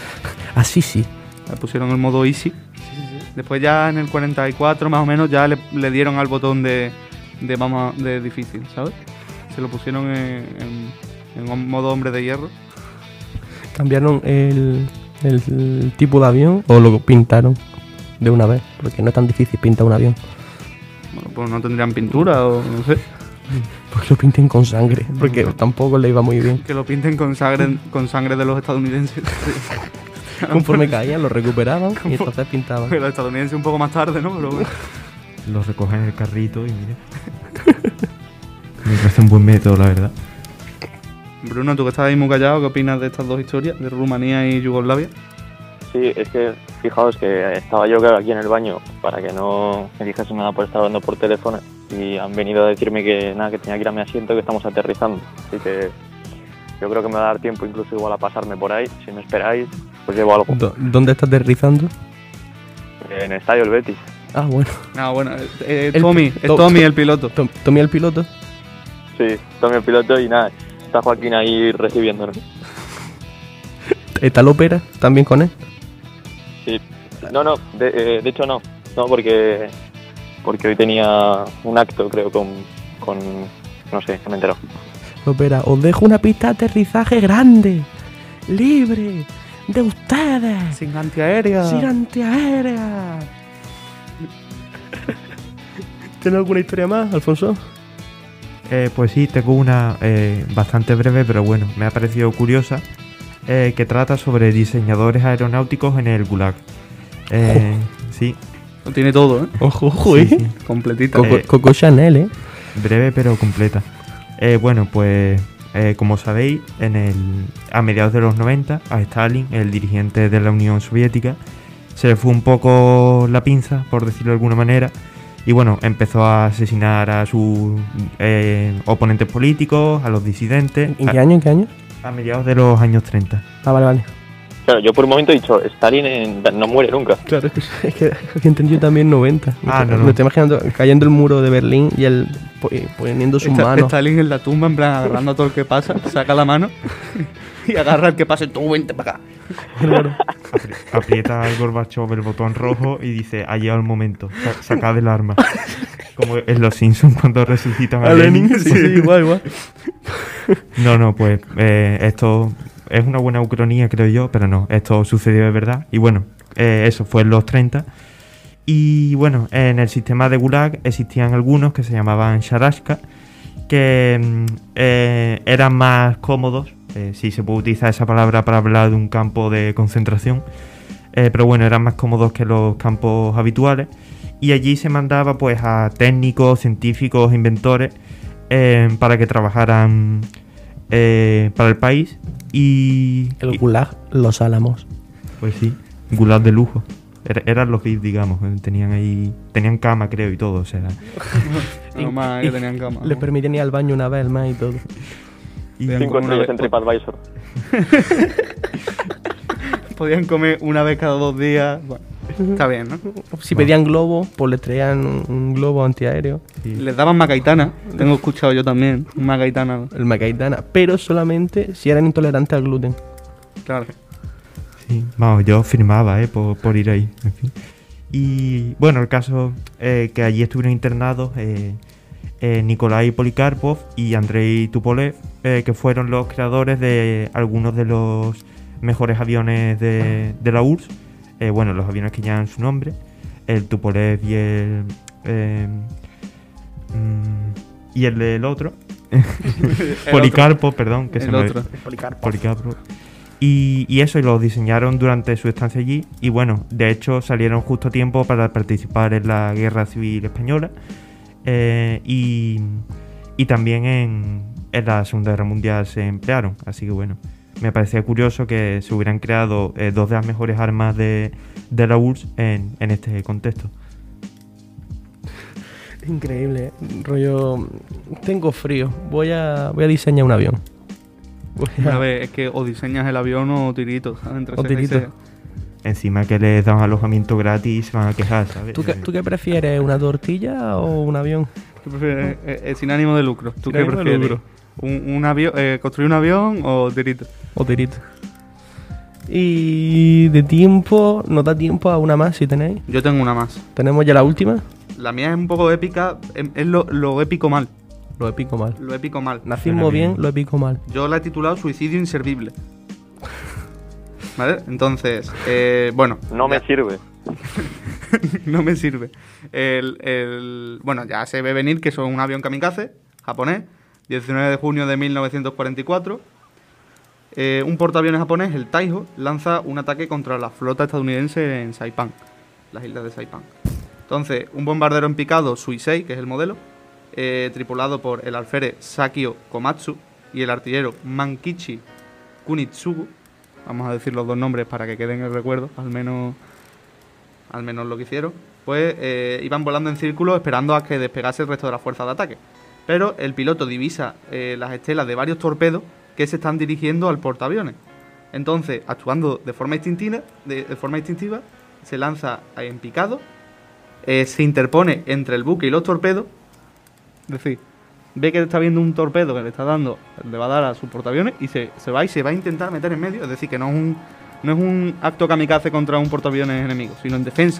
Así sí. Le pusieron el modo easy. Después ya en el cuarenta y cuatro más o menos ya le, le dieron al botón de, de vamos a- de difícil, ¿sabes? Se lo pusieron en, en, en modo hombre de hierro. Cambiaron el, el- el tipo de avión o lo pintaron de una vez. Porque no es tan difícil pintar un avión. Bueno, pues no tendrían pintura o no sé. Porque lo pinten con sangre. Porque tampoco le iba muy bien. Que lo pinten con sangre, con sangre de los estadounidenses. Conforme caían, lo recuperaban y entonces pintaban. Los estadounidenses un poco más tarde, ¿no? Pero bueno. Los recogen en el carrito y mira. Me parece un buen método, la verdad. Bruno, tú que estás ahí muy callado, ¿qué opinas de estas dos historias? De Rumanía y Yugoslavia. Sí, es que fijaos que estaba yo claro aquí en el baño para que no me dijese nada por estar hablando por teléfono y han venido a decirme que nada, que tenía que ir a mi asiento, que estamos aterrizando. Así que yo creo que me va a dar tiempo incluso igual a pasarme por ahí. Si me esperáis, pues llevo algo. Do- ¿Dónde está aterrizando? En el estadio el Betis. Ah, bueno. No, bueno, eh, eh, El- Tommy, es Tom- Tommy el piloto. Tom- Tomé el piloto. Sí, tomé el piloto y nada, está Joaquín ahí recibiéndonos. ¿Está la ópera también con él? Sí. No, no, de, eh, de hecho no. No, porque porque hoy tenía un acto, creo, con, con no sé, no me entero. Ópera, os dejo una pista de aterrizaje grande, libre, de ustedes, Sin antiaérea. sin antiaérea. ¿Tienes alguna historia más, Alfonso? Eh, pues sí, tengo una eh, bastante breve, pero bueno, me ha parecido curiosa, eh, que trata sobre diseñadores aeronáuticos en el Gulag. Eh, sí, Lo tiene todo, ¿eh? Ojo, ojo, sí, ¿eh? sí, Completita. Coco, Eh, Coco Chanel, ¿eh? breve pero completa. Eh, bueno, pues eh, como sabéis, en el, a mediados de los noventa, a Stalin, el dirigente de la Unión Soviética, se le fue un poco la pinza, por decirlo de alguna manera, y bueno, empezó a asesinar a sus eh, oponentes políticos, a los disidentes, ¿En qué año? ¿En qué año? a, a mediados de los años treinta. Ah, vale, vale. Claro, yo por un momento he dicho, Stalin en- no muere nunca. Claro, es que, es que había entendido también noventa. Ah, me, no, no. me estoy imaginando cayendo el muro de Berlín y él po- poniendo sus Está, manos. Stalin en la tumba, en plan, agarrando a todo el que pasa, saca la mano y agarra al que pase, tú vente para acá. Apri- Aprieta al Gorbachev el botón rojo y dice, ha llegado el momento, sa- sacad el arma. Como en Los Simpsons cuando resucitan a, A Lenin. Lenin, sí, sí, igual, igual. No, no, pues eh, esto es una buena ucronía, creo yo, pero no, esto sucedió de verdad. Y bueno, eh, eso fue en los treinta. Y bueno, en el sistema de Gulag existían algunos que se llamaban Sharashka, que mm, eh, eran más cómodos, eh, si se puede utilizar esa palabra para hablar de un campo de concentración, eh, pero bueno, eran más cómodos que los campos habituales. Y allí se mandaba pues a técnicos, científicos, inventores, eh, para que trabajaran eh, para el país. Y, El y- Gulag, Los Álamos. pues sí, Gulag de lujo. Era- eran los V I P, digamos, eh, tenían ahí, tenían cama, creo, y todo, o sea. No más que tenían cama. Le permitían ir al baño una vez más y todo. Y, Bien. Cinco como una estrellas vez- en TripAdvisor. Podían comer una vez cada dos días. Bueno, está bien, ¿no? Si pedían globo, pues le traían un, un globo antiaéreo. Les daban macaitana. Tengo escuchado yo también. Macaitana. El Macaitana, pero solamente si eran intolerantes al gluten. Claro. sí, vamos, yo firmaba, eh, por, por ir ahí, en fin. Y bueno, el caso eh, que allí estuvieron internados eh, eh, Nikolai Polikarpov y Andrei Tupolev, eh, que fueron los creadores de algunos de los mejores aviones de, de la U R S S. Eh, bueno, los aviones que llevan su nombre, el Tupolev y el eh, mm, y el del otro, Policarpo, perdón, que El se me... otro. Policarpo. Policarpo. Y, y eso, y lo diseñaron durante su estancia allí. Y bueno, de hecho salieron justo a tiempo para participar en la Guerra Civil Española. Eh, y, y también en, en la Segunda Guerra Mundial se emplearon. Así que bueno, me parecía curioso que se hubieran creado eh, dos de las mejores armas de, de la U R S S en, en este contexto. Increíble, rollo. Tengo frío. Voy a, voy a diseñar un avión. Voy a- Una vez, es que o diseñas el avión o tiritos, ¿sabes? Entre O ceja y tiritos. ceja. Encima que les dan alojamiento gratis y se van a quejar, ¿sabes? ¿Tú qué, ¿Tú qué prefieres? ¿Una tortilla o un avión? ¿Qué prefieres? Eh, eh, sin ánimo de lucro. ¿Tú Sin qué ánimo de prefieres? lucro. ¿Un, un avión, eh, ¿Construir un avión o tiritos? O tirito. Y de tiempo, ¿nos da tiempo a una más si tenéis? Yo tengo una más. ¿Tenemos ya la última? La mía es un poco épica, em- es lo, lo épico mal. Lo épico mal. Lo épico mal. Nacimos Suena bien, bien. lo épico mal. Yo la he titulado Suicidio Inservible. ¿Vale? Entonces, eh, bueno. No me ya- sirve. no me sirve. El, el- bueno, ya se ve venir que es un avión kamikaze japonés, diecinueve de junio de mil novecientos cuarenta y cuatro. Eh, un portaaviones japonés, el Taiho, lanza un ataque contra la flota estadounidense en Saipan, las islas de Saipan. Entonces, un bombardero en picado, Suisei, que es el modelo, eh, tripulado por el alférez Sakio Komatsu y el artillero Mankichi Kunitsugu, vamos a decir los dos nombres para que queden en el recuerdo, al menos, al menos lo que hicieron, pues eh, iban volando en círculo esperando a que despegase el resto de la fuerza de ataque. Pero el piloto divisa eh, las estelas de varios torpedos que se están dirigiendo al portaaviones. Entonces, actuando de forma instintiva, de, de forma instintiva se lanza en picado, eh, se interpone entre el buque y los torpedos, es decir, ve que está viendo un torpedo que le está dando, le va a dar a su portaaviones y se, se va y se va a intentar meter en medio, es decir, que no es un, no es un acto kamikaze contra un portaaviones enemigo, sino en defensa.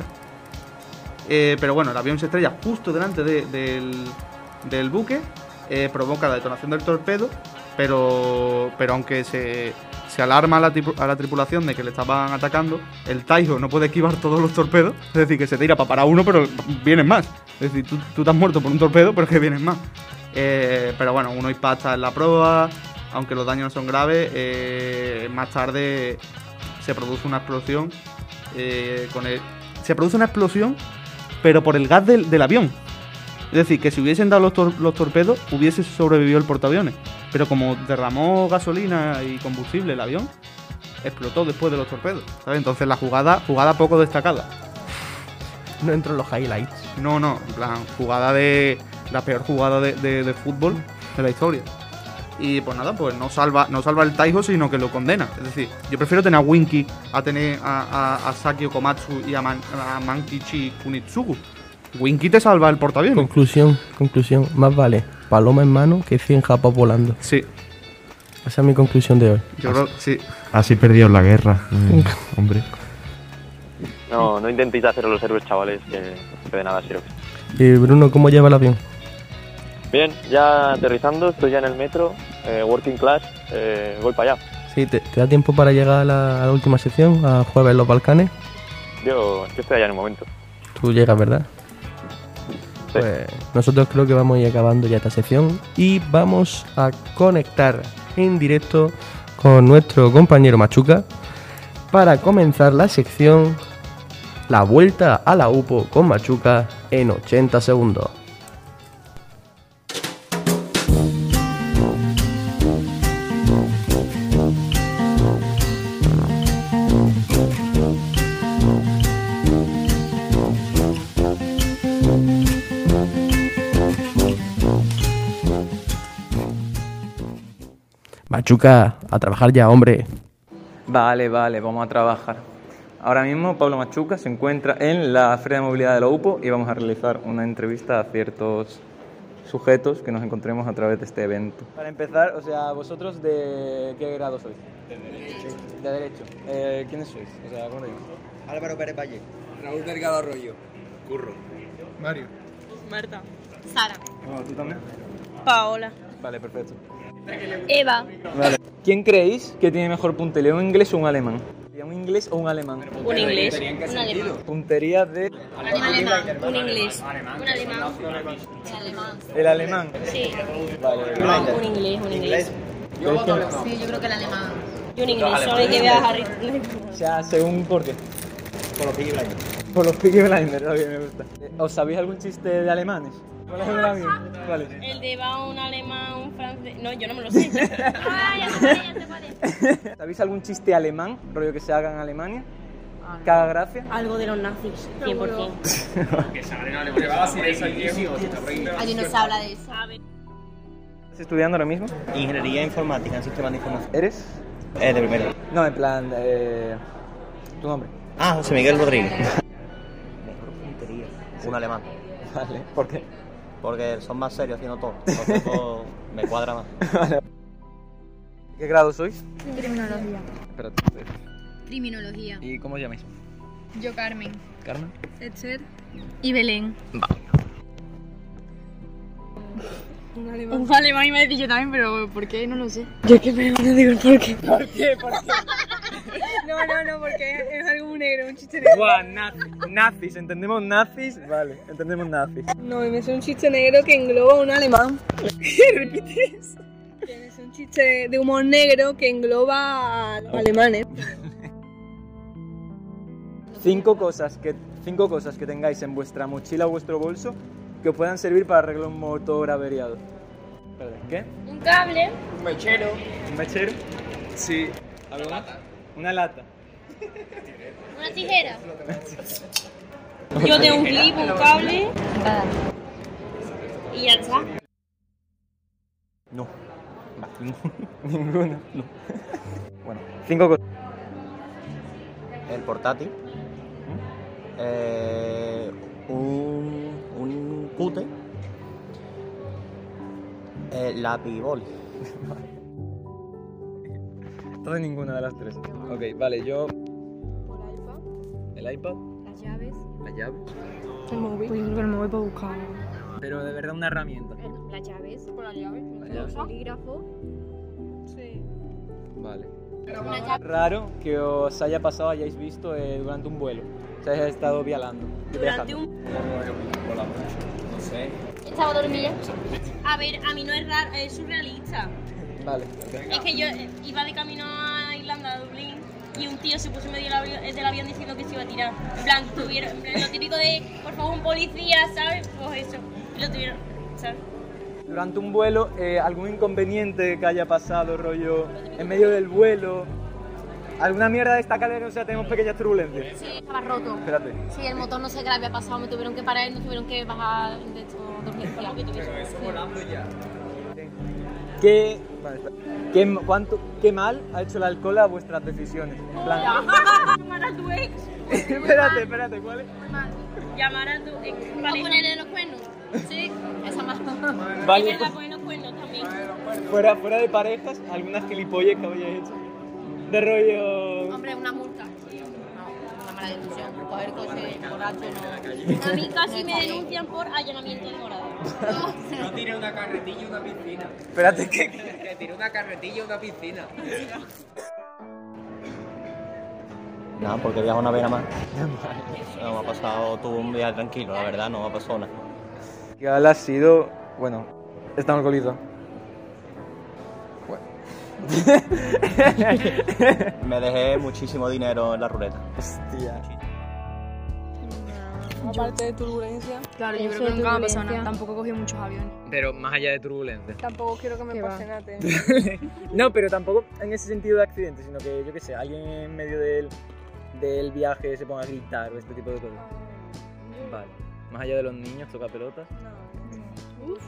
Eh, pero bueno, el avión se estrella justo delante de- del, del buque, eh, provoca la detonación del torpedo, pero, pero aunque se, se alarma a la, tripu- a la tripulación de que le estaban atacando, el Taiho no puede esquivar todos los torpedos, es decir, que se tira para parar uno, pero vienen más. Es decir, tú, tú te has muerto por un torpedo, pero es que vienen más. Eh, pero bueno, uno impacta en la proa, aunque los daños no son graves, eh, más tarde se produce una explosión. eh, con el, se produce una explosión, pero por el gas del, del avión. Es decir, que si hubiesen dado los, tor- los torpedos, hubiese sobrevivido el portaaviones. Pero como derramó gasolina y combustible el avión, explotó después de los torpedos, ¿sabes? Entonces la jugada, jugada poco destacada. No entro en los highlights. No, no, en plan, jugada de... la peor jugada de, de- de fútbol de la historia. Y pues nada, pues no salva, no salva el Taiho, sino que lo condena. Es decir, yo prefiero tener a Winky a tener a, a, a Sakio Komatsu y a, Man- a Mankichi Kunitsugu. Winky te salva el portaaviones. Conclusión, conclusión. Más vale paloma en mano que cien japas volando. Sí, Esa es mi conclusión de hoy. yo creo sí. Así perdió la guerra, eh, hombre. No, no intentéis hacer los héroes, chavales, que no de nada sirve. Y Bruno, ¿cómo lleva el avión? Bien, ya aterrizando, estoy ya en el metro, eh, working class, eh, voy para allá. Sí, ¿te, te da tiempo para llegar a la, a la última sección, a Jueves en los Balcanes? Yo, yo estoy allá en un momento. Tú llegas, ¿verdad? Sí. Pues nosotros creo que vamos a ir acabando ya esta sección y vamos a conectar en directo con nuestro compañero Machuca para comenzar la sección La Vuelta a la U P O con Machuca en ochenta segundos. Machuca, a trabajar ya, hombre. Vale, vale, vamos a trabajar. Ahora mismo Pablo Machuca se encuentra en la Feria de Movilidad de la U P O y vamos a realizar una entrevista a ciertos sujetos que nos encontremos a través de este evento. Para empezar, o sea, ¿vosotros de qué grado sois? De Derecho. De Derecho. Eh, ¿Quiénes sois? O sea, ¿cómo te llamas? Álvaro Pérez Valle. Raúl Delgado Arroyo. Curro. Mario. Marta. Sara. Oh, ¿tú también? Paola. Vale, perfecto. Eva. Vale. ¿Quién creéis que tiene mejor puntería, un inglés o un alemán? ¿Un inglés o un alemán? Un inglés. Un alemán. Puntería de... Un alemán. Un inglés. Un alemán. El alemán. ¿El alemán? Sí. Vale, No, un inglés, un inglés. Sí, yo creo que el alemán. Y un inglés, solo hay que ver a Harry. O sea, según por qué. Por los Peaky Blinders. Por los Peaky Blinders, ok, me gusta. ¿Os sabéis algún chiste de alemanes? ¿Cuál es el avión? ¿Cuál es? El de va un alemán, un francés. No, yo no me lo sé. Ah, ya se puede, ya se puede. ¿Sabéis algún chiste alemán, rollo que se haga en Alemania? ¿Que haga gracia? Algo de los nazis, cien por cien. Que salen a Alemania. Va a decir eso aquí. Allí no se habla de eso. ¿Estás estudiando ahora mismo? Ingeniería informática en sistemas de información. ¿Eres? Eh, de primero. No, en plan, eh... ¿tu nombre? Ah, José Miguel Rodríguez. Mejor puntería. Un alemán. Vale, ¿por qué? Porque son más serios haciendo todo. Entonces todo me cuadra más. Vale. ¿Qué grado sois? Criminología. Espérate. Criminología. ¿Y cómo os llamáis? Yo, Carmen. ¿Carmen? Esther. Y Belén. Va. Un alemán. Un alemán iba a decir yo también, pero ¿por qué? No lo sé. Yo que me no digo el por qué. ¿Por qué? ¿Por qué? No, no, no, porque es algo muy negro, un chiste negro. Buah, nazis, nazis, ¿entendemos nazis? Vale, entendemos nazis. No, me es un chiste negro que engloba a un alemán. ¿Repite eso? Que es un chiste de humor negro que engloba a los alemanes. Cinco cosas que, cinco cosas que tengáis en vuestra mochila o vuestro bolso que os puedan servir para arreglar un motor averiado. Perdón, ¿qué? Un cable. Un mechero. ¿Un mechero? Sí. ¿Algo más? Una lata. Una tijera. Yo tengo un clip, un cable. Y ya está. No. Va, Ninguno. No. Bueno, cinco cosas. el portátil. Eh, un, un cute. Eh, lápiz y boli. Entonces ninguna de las tres. Ok, vale, yo... ¿El iPad? Las llaves. ¿Las llaves? El móvil. Pues yo creo que el móvil para buscar. Pero de verdad una herramienta. Las llaves. Por las llaves. Las llaves. El bolígrafo. Sí. Vale. Raro que os haya pasado, hayáis visto eh, durante un vuelo. O sea, hayáis estado viajando. Durante un... No sé. Estaba dormida. A ver, a mí no es raro, es surrealista. Vale. Es que yo eh, iba de camino a Irlanda, a Dublín, y un tío se puso en medio del avión, del avión diciendo que se iba a tirar. En plan, tuvieron, en plan, lo típico de, por favor, un policía, ¿sabes? Pues eso. Y lo tuvieron, ¿sabes? Durante un vuelo, eh, algún inconveniente que haya pasado, rollo, en medio del vuelo. ¿Alguna mierda destacable que no sea, tenemos pequeñas turbulencias? Sí, estaba roto. Espérate. Sí, el motor no sé qué le había pasado, me tuvieron que parar y nos tuvieron que bajar de esto de urgencia. Pero eso volando ya. ¿Qué, vale, espera. ¿Qué, cuánto, ¿Qué mal ha hecho el alcohol a vuestras decisiones? En plan... Llamar a tu ex. espérate, espérate, ¿cuál es? Llamar a tu ex. ¿O ponerle los cuernos? Sí, esa más. Vale, Es verdad, poner los cuernos también. fuera, fuera de parejas, algunas gilipollas que habéis hecho. De rollo... Hombre, una multa. No, una mala decisión. Coger coche borracho no. A mí casi me denuncian por allanamiento de morada. No tiré una carretilla y una piscina. Espérate, ¿qué? Que tiré una carretilla y una piscina. Nada, porque viajo una vez más. No me ha pasado, tuve un viaje tranquilo, la verdad, no me ha pasado nada. Que ha sido... Bueno, está en alcoholito. Bueno. Me dejé muchísimo dinero en la ruleta. Hostia. Aparte de turbulencia. Claro, yo creo que nunca me ha pasado nada. Tampoco he cogido muchos aviones. Pero más allá de turbulencia. Tampoco quiero que me ¿Qué pase va? nada. No, pero tampoco en ese sentido de accidente, sino que, yo qué sé, alguien en medio del, del viaje se ponga a gritar o este tipo de cosas. Vale. Más allá de los niños, toca pelotas. Uf.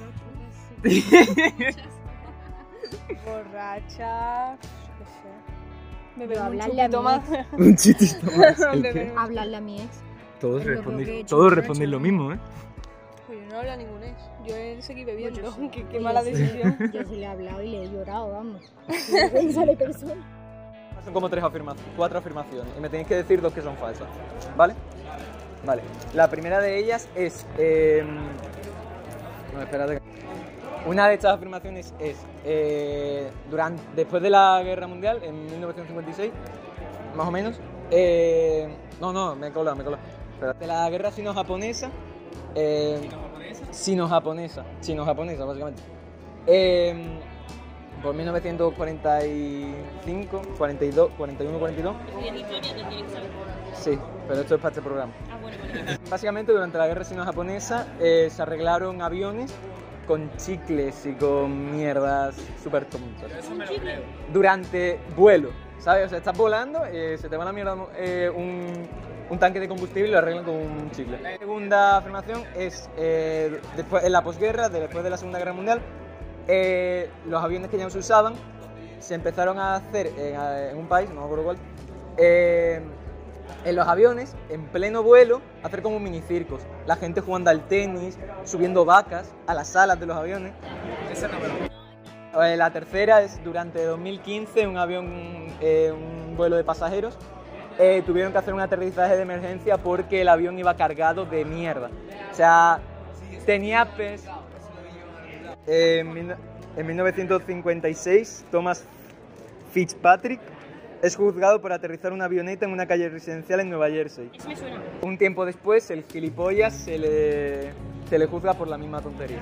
Borracha. No sé. Me veo un hablarle a chupito mi más. ex. Un chistito más. ¿El qué? Beber. Hablarle a mi ex. Todos Es lo respondéis, que he hecho, todos borracho. respondéis lo mismo, ¿eh? Pues yo no hablo a ningún ex. Yo he seguido bebiendo. Yo sí. Qué, qué mala decisión. Yo sí le he hablado y le he llorado, vamos. Vergüenza de persona. Son como tres afirmaciones, cuatro afirmaciones y me tenéis que decir dos que son falsas, ¿vale? Vale. La primera de ellas es... Eh... No, espérate. Una de estas afirmaciones es... Eh... Durante... Después de la Guerra Mundial, en mil novecientos cincuenta y seis, más o menos, Eh, no, no, me he colado, me he colado. Pero de la guerra sino-japonesa. Eh, sino-japonesa. Sino-japonesa, básicamente. Eh, por mil novecientos cuarenta y cinco, cuarenta y dos, cuarenta y uno, cuarenta y dos. Sí, pero esto es para este programa. Ah, bueno, bueno. Básicamente, durante la guerra sino-japonesa eh, se arreglaron aviones con chicles y con mierdas súper tontas. Durante vuelo, ¿sabes? O sea, estás volando, eh, se te va la mierda eh, un, un tanque de combustible y lo arreglan con un chicle. La segunda afirmación es, eh, después, en la posguerra, después de la Segunda Guerra Mundial, eh, los aviones que ya no se usaban se empezaron a hacer en, en un país, no me acuerdo cuál, eh, en los aviones, en pleno vuelo, hacer como minicircos. La gente jugando al tenis, subiendo vacas a las alas de los aviones. Esa no me lo... La tercera es durante dos mil quince, un avión, eh, un vuelo de pasajeros, eh, tuvieron que hacer un aterrizaje de emergencia porque el avión iba cargado de mierda. O sea, tenía pes... Eh, en mil novecientos cincuenta y seis, Thomas Fitzpatrick es juzgado por aterrizar una avioneta en una calle residencial en Nueva Jersey. Eso me suena. Un tiempo después, el gilipollas se le, se le juzga por la misma tontería.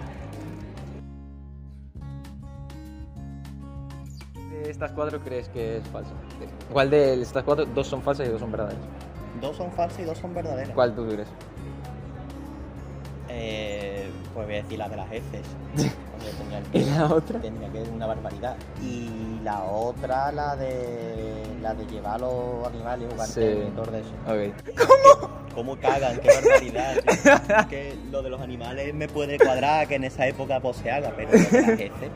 ¿De estas cuatro crees que es falsa? ¿Cuál de estas cuatro? Dos son falsas y dos son verdaderas. Dos son falsas y dos son verdaderas. ¿Cuál tú crees? Eh, pues voy a decir la de las heces. ¿Y la otra? Tendría que ser una barbaridad. Y la otra, la de la de llevar a los animales, jugar Sí. tenis y todo eso. Okay. ¿Cómo? ¿Cómo cagan? ¡Qué barbaridad! Es que lo de los animales me puede cuadrar que en esa época pues se haga, pero lo de las heces...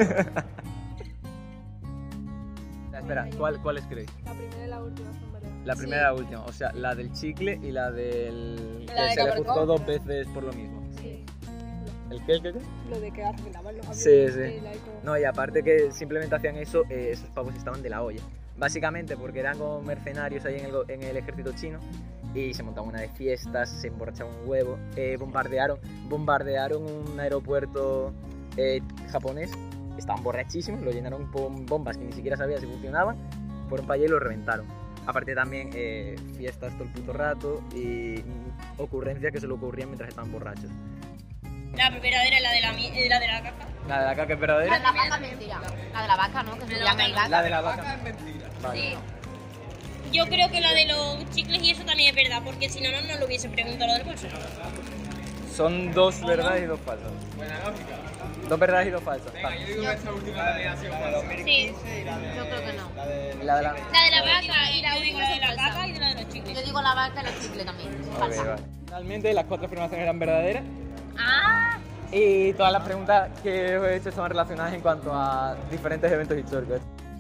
Espera, ¿cuál, ¿cuáles creéis? La primera y la última son verdaderas. La primera y la última, o sea, la del chicle y la del... La que de se le Capricornio. juzgó dos veces por lo mismo. Sí. ¿El qué, el qué, el qué? Lo de que arreglaban los aviones. Sí, sí. de la eco- No, y aparte que simplemente hacían eso, eh, esos pavos estaban de la olla. Básicamente porque eran como mercenarios ahí en el, go- en el ejército chino y se montaban una de fiestas, se emborrachaban un huevo, eh, bombardearon, bombardearon un aeropuerto eh, japonés, estaban borrachísimos, lo llenaron con bombas que ni siquiera sabían si funcionaban, fueron para allá y lo reventaron. Aparte también eh, fiestas todo el puto rato y mm, ocurrencias que se le ocurrían mientras estaban borrachos. La verdadera es la de la, mi- eh, la de la caca. La de la caca es La verdadera. de la vaca es mentira. La de la vaca, ¿no? Que se llama ahí vaca. La de la vaca. Vale. Sí. Yo creo que la de los chicles y eso también es verdad, porque si no, no nos lo hubiese preguntado lo del bolso. Son dos verdades y dos falsas. Buena lógica. Dos verdades y dos falsas. Venga, yo digo que esta última también ha sido falsa. Sí. Yo creo que no. La de la... La de la vaca y la digo la de la caca y de la de los chicles. Yo digo la vaca y la chicle también. Falsa. Ok, vale. Finalmente las cuatro afirmaciones eran verdaderas Ah, y todas las preguntas que os he hecho estaban relacionadas en cuanto a diferentes eventos históricos.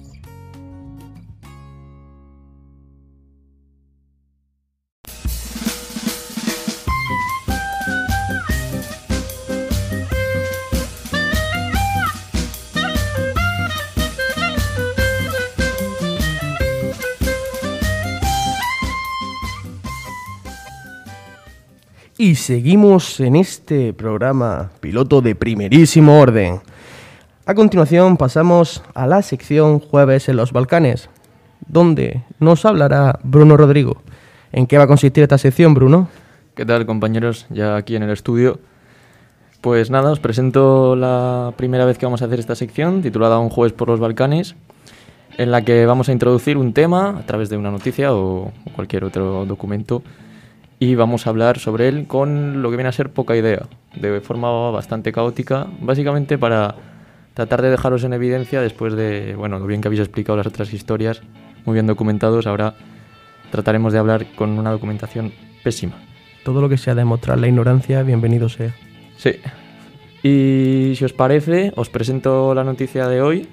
Y seguimos en este programa piloto de primerísimo orden. A continuación pasamos a la sección Jueves en los Balcanes, donde nos hablará Bruno Rodrigo. ¿En qué va a consistir esta sección, Bruno? ¿Qué tal, compañeros? Ya aquí en el estudio. Pues nada, os presento la primera vez que vamos a hacer esta sección, titulada Un jueves por los Balcanes, en la que vamos a introducir un tema a través de una noticia o cualquier otro documento y vamos a hablar sobre él con lo que viene a ser poca idea, de forma bastante caótica, básicamente para tratar de dejaros en evidencia después de, bueno, lo bien que habéis explicado las otras historias, muy bien documentados. Ahora trataremos de hablar con una documentación pésima. Todo lo que sea demostrar la ignorancia, bienvenido sea. Sí. Y si os parece, os presento la noticia de hoy,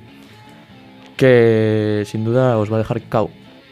que sin duda os va a dejar cao.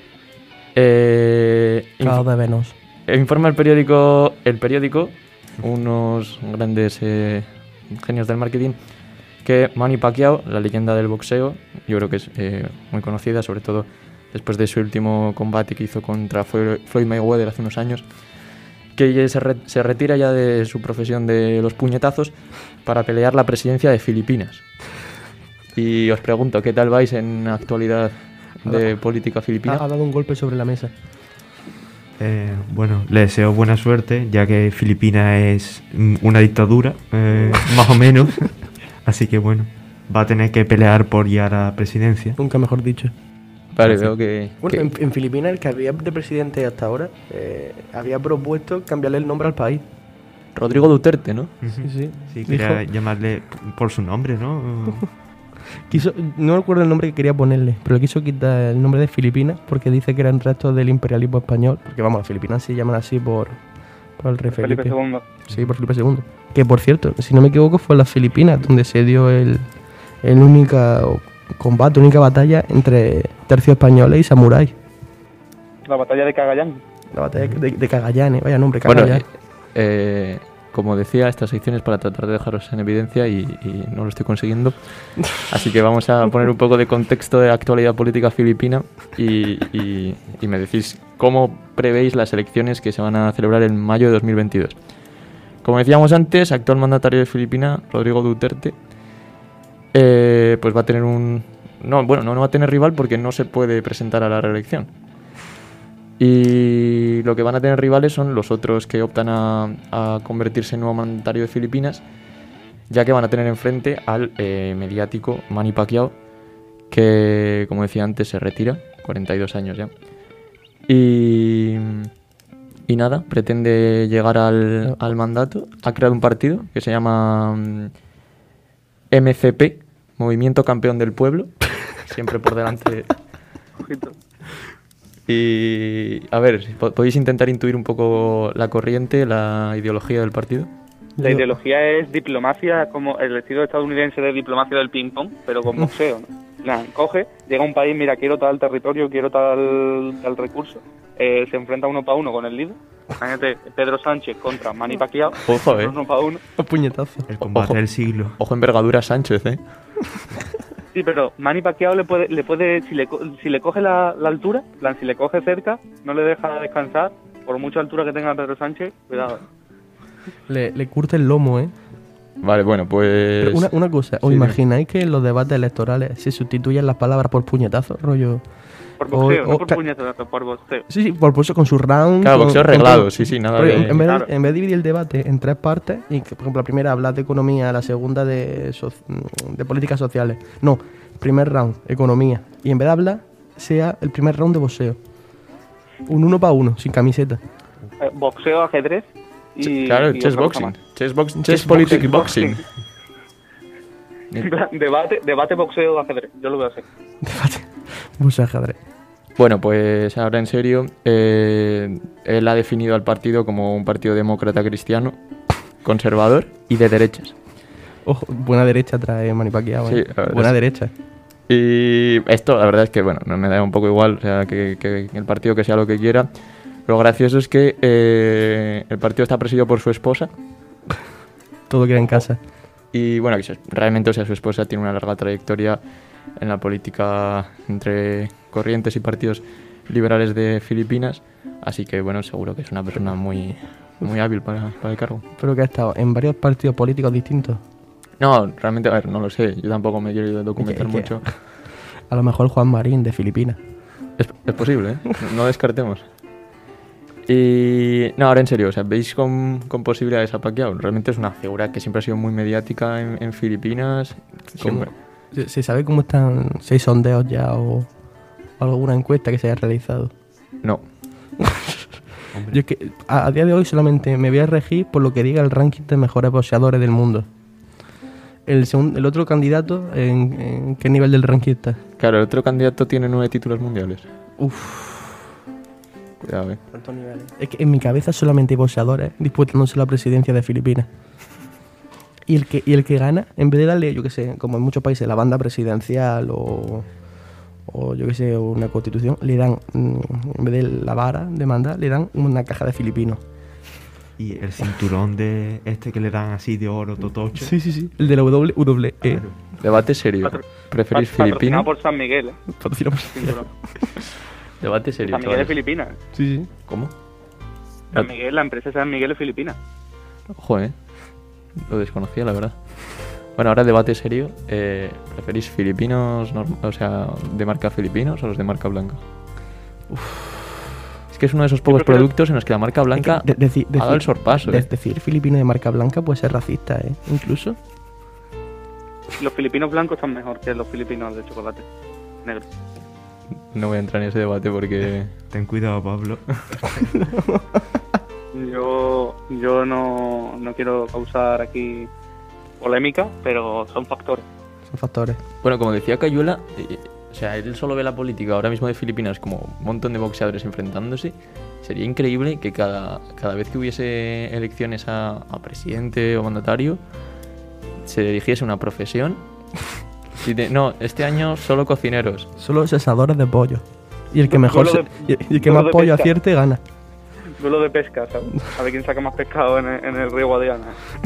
Eh, Cao de Venus. Informa el periódico El Periódico, unos grandes eh, genios del marketing, que Manny Pacquiao, la leyenda del boxeo, yo creo que es eh, muy conocida, sobre todo después de su último combate que hizo contra Floyd Mayweather hace unos años, que se, re se retira ya de su profesión de los puñetazos para pelear la presidencia de Filipinas. Y os pregunto, ¿qué tal vais en actualidad de política filipina? Ha, ha dado un golpe sobre la mesa. Eh, bueno, le deseo buena suerte, ya que Filipinas es mm, una dictadura, eh, más o menos. Así que bueno, va a tener que pelear por ir a la presidencia. Nunca mejor dicho. Vale, veo que... Bueno, que- en, en Filipinas el que había de presidente hasta ahora eh, había propuesto cambiarle el nombre al país. Rodrigo Duterte, ¿no? Sí, sí. Sí, Dijo- quería llamarle por su nombre, ¿no? Quiso, no recuerdo el nombre que quería ponerle, pero le quiso quitar el nombre de Filipinas porque dice que eran restos del imperialismo español. Porque vamos, las Filipinas se llaman así por, por el rey Felipe. Felipe segundo. Sí, por Felipe segundo. Que por cierto, si no me equivoco, fue en las Filipinas donde se dio el, el única combate, única batalla entre tercios españoles y samuráis. La batalla de Cagayán. La batalla de, de Cagallanes, vaya nombre, Bueno, Cagayán. eh, eh, como decía, esta sección es para tratar de dejaros en evidencia y, y no lo estoy consiguiendo. Así que vamos a poner un poco de contexto de la actualidad política filipina y, y- y me decís cómo prevéis las elecciones que se van a celebrar en mayo de dos mil veintidós. Como decíamos antes, actual mandatario de Filipinas, Rodrigo Duterte, eh, pues va a tener un... No, bueno, no, no va a tener rival porque no se puede presentar a la reelección. Y lo que van a tener rivales son los otros que optan a, a convertirse en nuevo mandatario de Filipinas, ya que van a tener enfrente al eh, mediático Manny Pacquiao, que, como decía antes, se retira, cuarenta y dos años ya. Y, y nada, pretende llegar al, al mandato. Ha creado un partido que se llama mm, M C P, Movimiento Campeón del Pueblo, siempre por delante. Ojito. Y a ver, po- ¿podéis intentar intuir un poco la corriente, la ideología del partido? La ideología es diplomacia, como el estilo estadounidense de diplomacia del ping-pong, pero con boxeo, ¿no? En plan, coge, llega a un país, mira, quiero tal territorio, quiero tal, tal recurso, eh, se enfrenta uno para uno con el líder. Imagínate, Pedro Sánchez contra Manny Pacquiao, Ojo, eh. uno para uno. Un puñetazo. El combate Ojo. del siglo. Ojo envergadura Sánchez, ¿eh? Sí, pero Manny Pacquiao le puede, le puede si, le, co- si le coge la, la altura, en plan, si le coge cerca, no le deja descansar, por mucha altura que tenga Pedro Sánchez, cuidado. Le, le curte el lomo, ¿eh? Vale, bueno, pues... Pero una, una cosa, ¿os Sí, imagináis que en los debates electorales se sustituyen las palabras por puñetazos, rollo? Por boxeo, O- no o por ca- puñetazo, por boxeo. Sí, sí, por eso con su round. Claro, con- boxeo con reglado, todo. sí, sí, nada Rollo, de- En vez, de- Claro. en vez de dividir el debate en tres partes, y que, por ejemplo, la primera habla de economía, la segunda de, so- de políticas sociales. No, primer round, economía. Y en vez de hablar, sea el primer round de boxeo. Un uno para uno, sin camiseta. Eh, boxeo, ajedrez y... Claro, y chess otra cosa boxing. más. Chess, box, chess, Chess politic boxing, boxing. En plan, debate, debate, boxeo, ajedrez. Yo lo veo así. Boxeo, ajedrez. Bueno, pues ahora en serio, eh, él ha definido al partido como un partido demócrata cristiano, conservador y de derechas. Ojo, buena derecha trae Manny Pacquiao, Sí, ¿eh? la verdad Buena es- derecha. Y esto, la verdad es que, bueno, no me da un poco igual, o sea, que, que el partido que sea lo que quiera. Lo gracioso es que eh, el partido está presidido por su esposa. Todo queda en casa. Y bueno, que se- realmente, o sea, su esposa tiene una larga trayectoria en la política entre corrientes y partidos liberales de Filipinas. Así que, bueno, seguro que es una persona muy, muy hábil para, para el cargo. Pero que ha estado en varios partidos políticos distintos. No, realmente, a ver, no lo sé. Yo tampoco me quiero documentar ¿Qué- qué? mucho. A lo mejor Juan Marín, de Filipinas. Es, es posible, ¿eh? No, no descartemos. Y no, ahora en serio, o sea, ¿veis con, con posibilidades a Pacquiao? Realmente es una figura que siempre ha sido muy mediática en, en Filipinas. ¿Cómo? Como- ¿Se, se sabe cómo están seis sondeos ya o, o alguna encuesta que se haya realizado? No. Yo es que a, a día de hoy solamente me voy a regir por lo que diga el ranking de mejores boxeadores del mundo. El, segun- el otro candidato, ¿en, en qué nivel del ranking está? Claro, el otro candidato tiene nueve títulos mundiales. Uf. Cuidado, eh. ¿Cuántos niveles? Es que en mi cabeza solamente hay boxeadores disputándose la presidencia de Filipinas. Y el que, y el que gana, en vez de darle, yo qué sé, como en muchos países, la banda presidencial o, o yo qué sé, una constitución, le dan, mm, en vez de la vara de mandar, le dan una caja de filipinos. Y el cinturón de este que le dan así de oro totocho. Sí, sí, sí. El de la W W E. Claro. Debate serio. Patro- ¿Preferís Patrocinado Filipinas? por San Miguel, ¿eh? Patrocinado por- Cinturón. Debate serio, San Miguel es chavales. Filipinas. Sí, sí. ¿Cómo? San Miguel, la empresa San Miguel es Filipina. Ojo, eh. Lo desconocía, la verdad. Bueno, ahora debate serio. Eh, ¿Preferís filipinos, norm- o sea, de marca filipinos o los de marca blanca? Es que es uno de esos pocos prefiero- productos en los que la marca blanca De- deci- ha dado el sorpaso. de- ¿eh? decir filipino de marca blanca puede ser racista, ¿eh? Incluso. Los filipinos blancos están mejor que los filipinos de chocolate negro. No voy a entrar en ese debate porque... Ten cuidado, Pablo. Yo, yo no, no quiero causar aquí polémica, pero son factores. Son factores. Bueno, como decía Cayuela, eh, o sea, él solo ve la política ahora mismo de Filipinas como un montón de boxeadores enfrentándose. Sería increíble que cada, cada vez que hubiese elecciones a, a presidente o mandatario se dirigiese una profesión. Y de- no, este año solo cocineros. Solo cesadores de pollo. Y el que mejor Duelo se- de- y el que duelo más de pollo pesca. acierte gana. Duelo de pesca, ¿sabes? A ver quién saca más pescado en el, en el río Guadiana.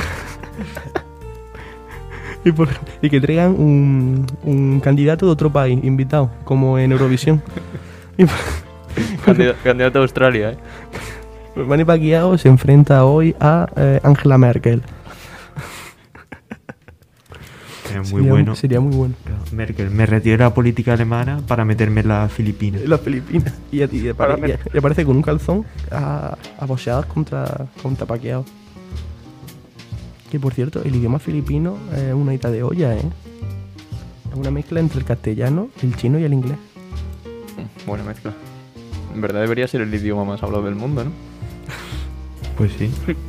Y, por- y que traigan un, un candidato de otro país invitado, como en Eurovisión. Y Candida- candidato a Australia, ¿eh? Manny Pacquiao se enfrenta hoy a eh, Angela Merkel. Sería muy Sería- bueno. sería muy bueno. Merkel, me retiro de la política alemana para meterme en las Filipinas. En las Filipinas. Y, y, y apare- Para- y- y aparece con un calzón a, a boxeadas contra, contra Pacquiao. Que por cierto, el idioma filipino es una ita de olla, ¿eh? Es una mezcla entre el castellano, el chino y el inglés. Buena mezcla. En verdad debería ser el idioma más hablado del mundo, ¿no? Pues sí.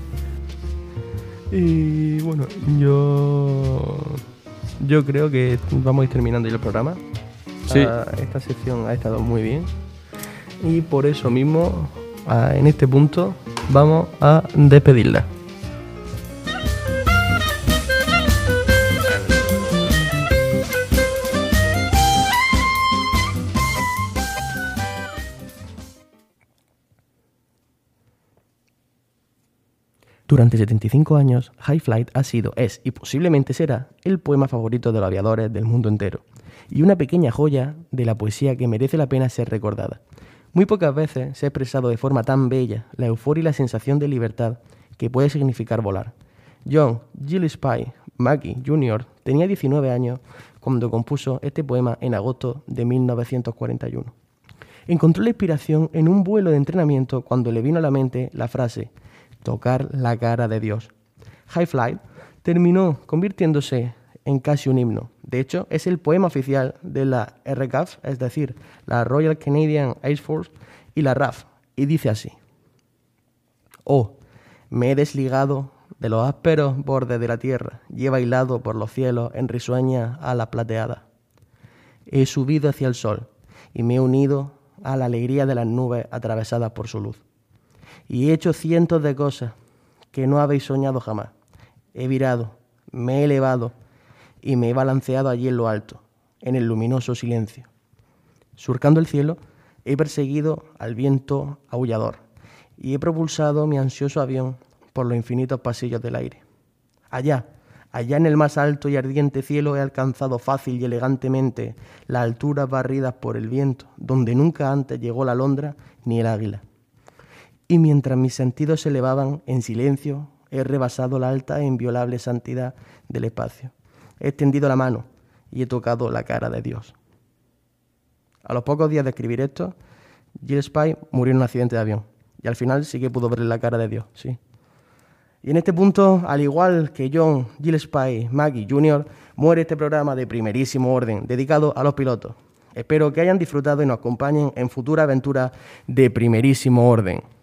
Y bueno, yo yo creo que vamos a ir terminando ya el programa. Sí. Ah, esta sección ha estado muy bien. Y por eso mismo, ah, en este punto, vamos a despedirla. Durante setenta y cinco años, High Flight ha sido, es y posiblemente será el poema favorito de los aviadores del mundo entero, y una pequeña joya de la poesía que merece la pena ser recordada. Muy pocas veces se ha expresado de forma tan bella la euforia y la sensación de libertad que puede significar volar. John Gillespie Mackie junior tenía diecinueve años cuando compuso este poema en agosto de mil novecientos cuarenta y uno. Encontró la inspiración en un vuelo de entrenamiento cuando le vino a la mente la frase «tocar la cara de Dios». High Flight terminó convirtiéndose en casi un himno. De hecho, es el poema oficial de la R C A F, es decir, la Royal Canadian Air Force y la R A F, y dice así: «Oh, me he desligado de los ásperos bordes de la tierra y he bailado por los cielos en risueñas alas plateadas. He subido hacia el sol y me he unido a la alegría de las nubes atravesadas por su luz. Y he hecho cientos de cosas que no habéis soñado jamás. He virado, me he elevado y me he balanceado allí en lo alto, en el luminoso silencio. Surcando el cielo, he perseguido al viento aullador y he propulsado mi ansioso avión por los infinitos pasillos del aire. Allá, allá en el más alto y ardiente cielo he alcanzado fácil y elegantemente las alturas barridas por el viento, donde nunca antes llegó la alondra ni el águila. Y mientras mis sentidos se elevaban en silencio, he rebasado la alta e inviolable santidad del espacio. He extendido la mano y he tocado la cara de Dios». A los pocos días de escribir esto, Gillespie murió en un accidente de avión. Y al final sí que pudo ver la cara de Dios, sí. Y en este punto, al igual que John Gillespie Mackie junior, muere este programa de primerísimo orden, dedicado a los pilotos. Espero que hayan disfrutado y nos acompañen en futuras aventuras de primerísimo orden.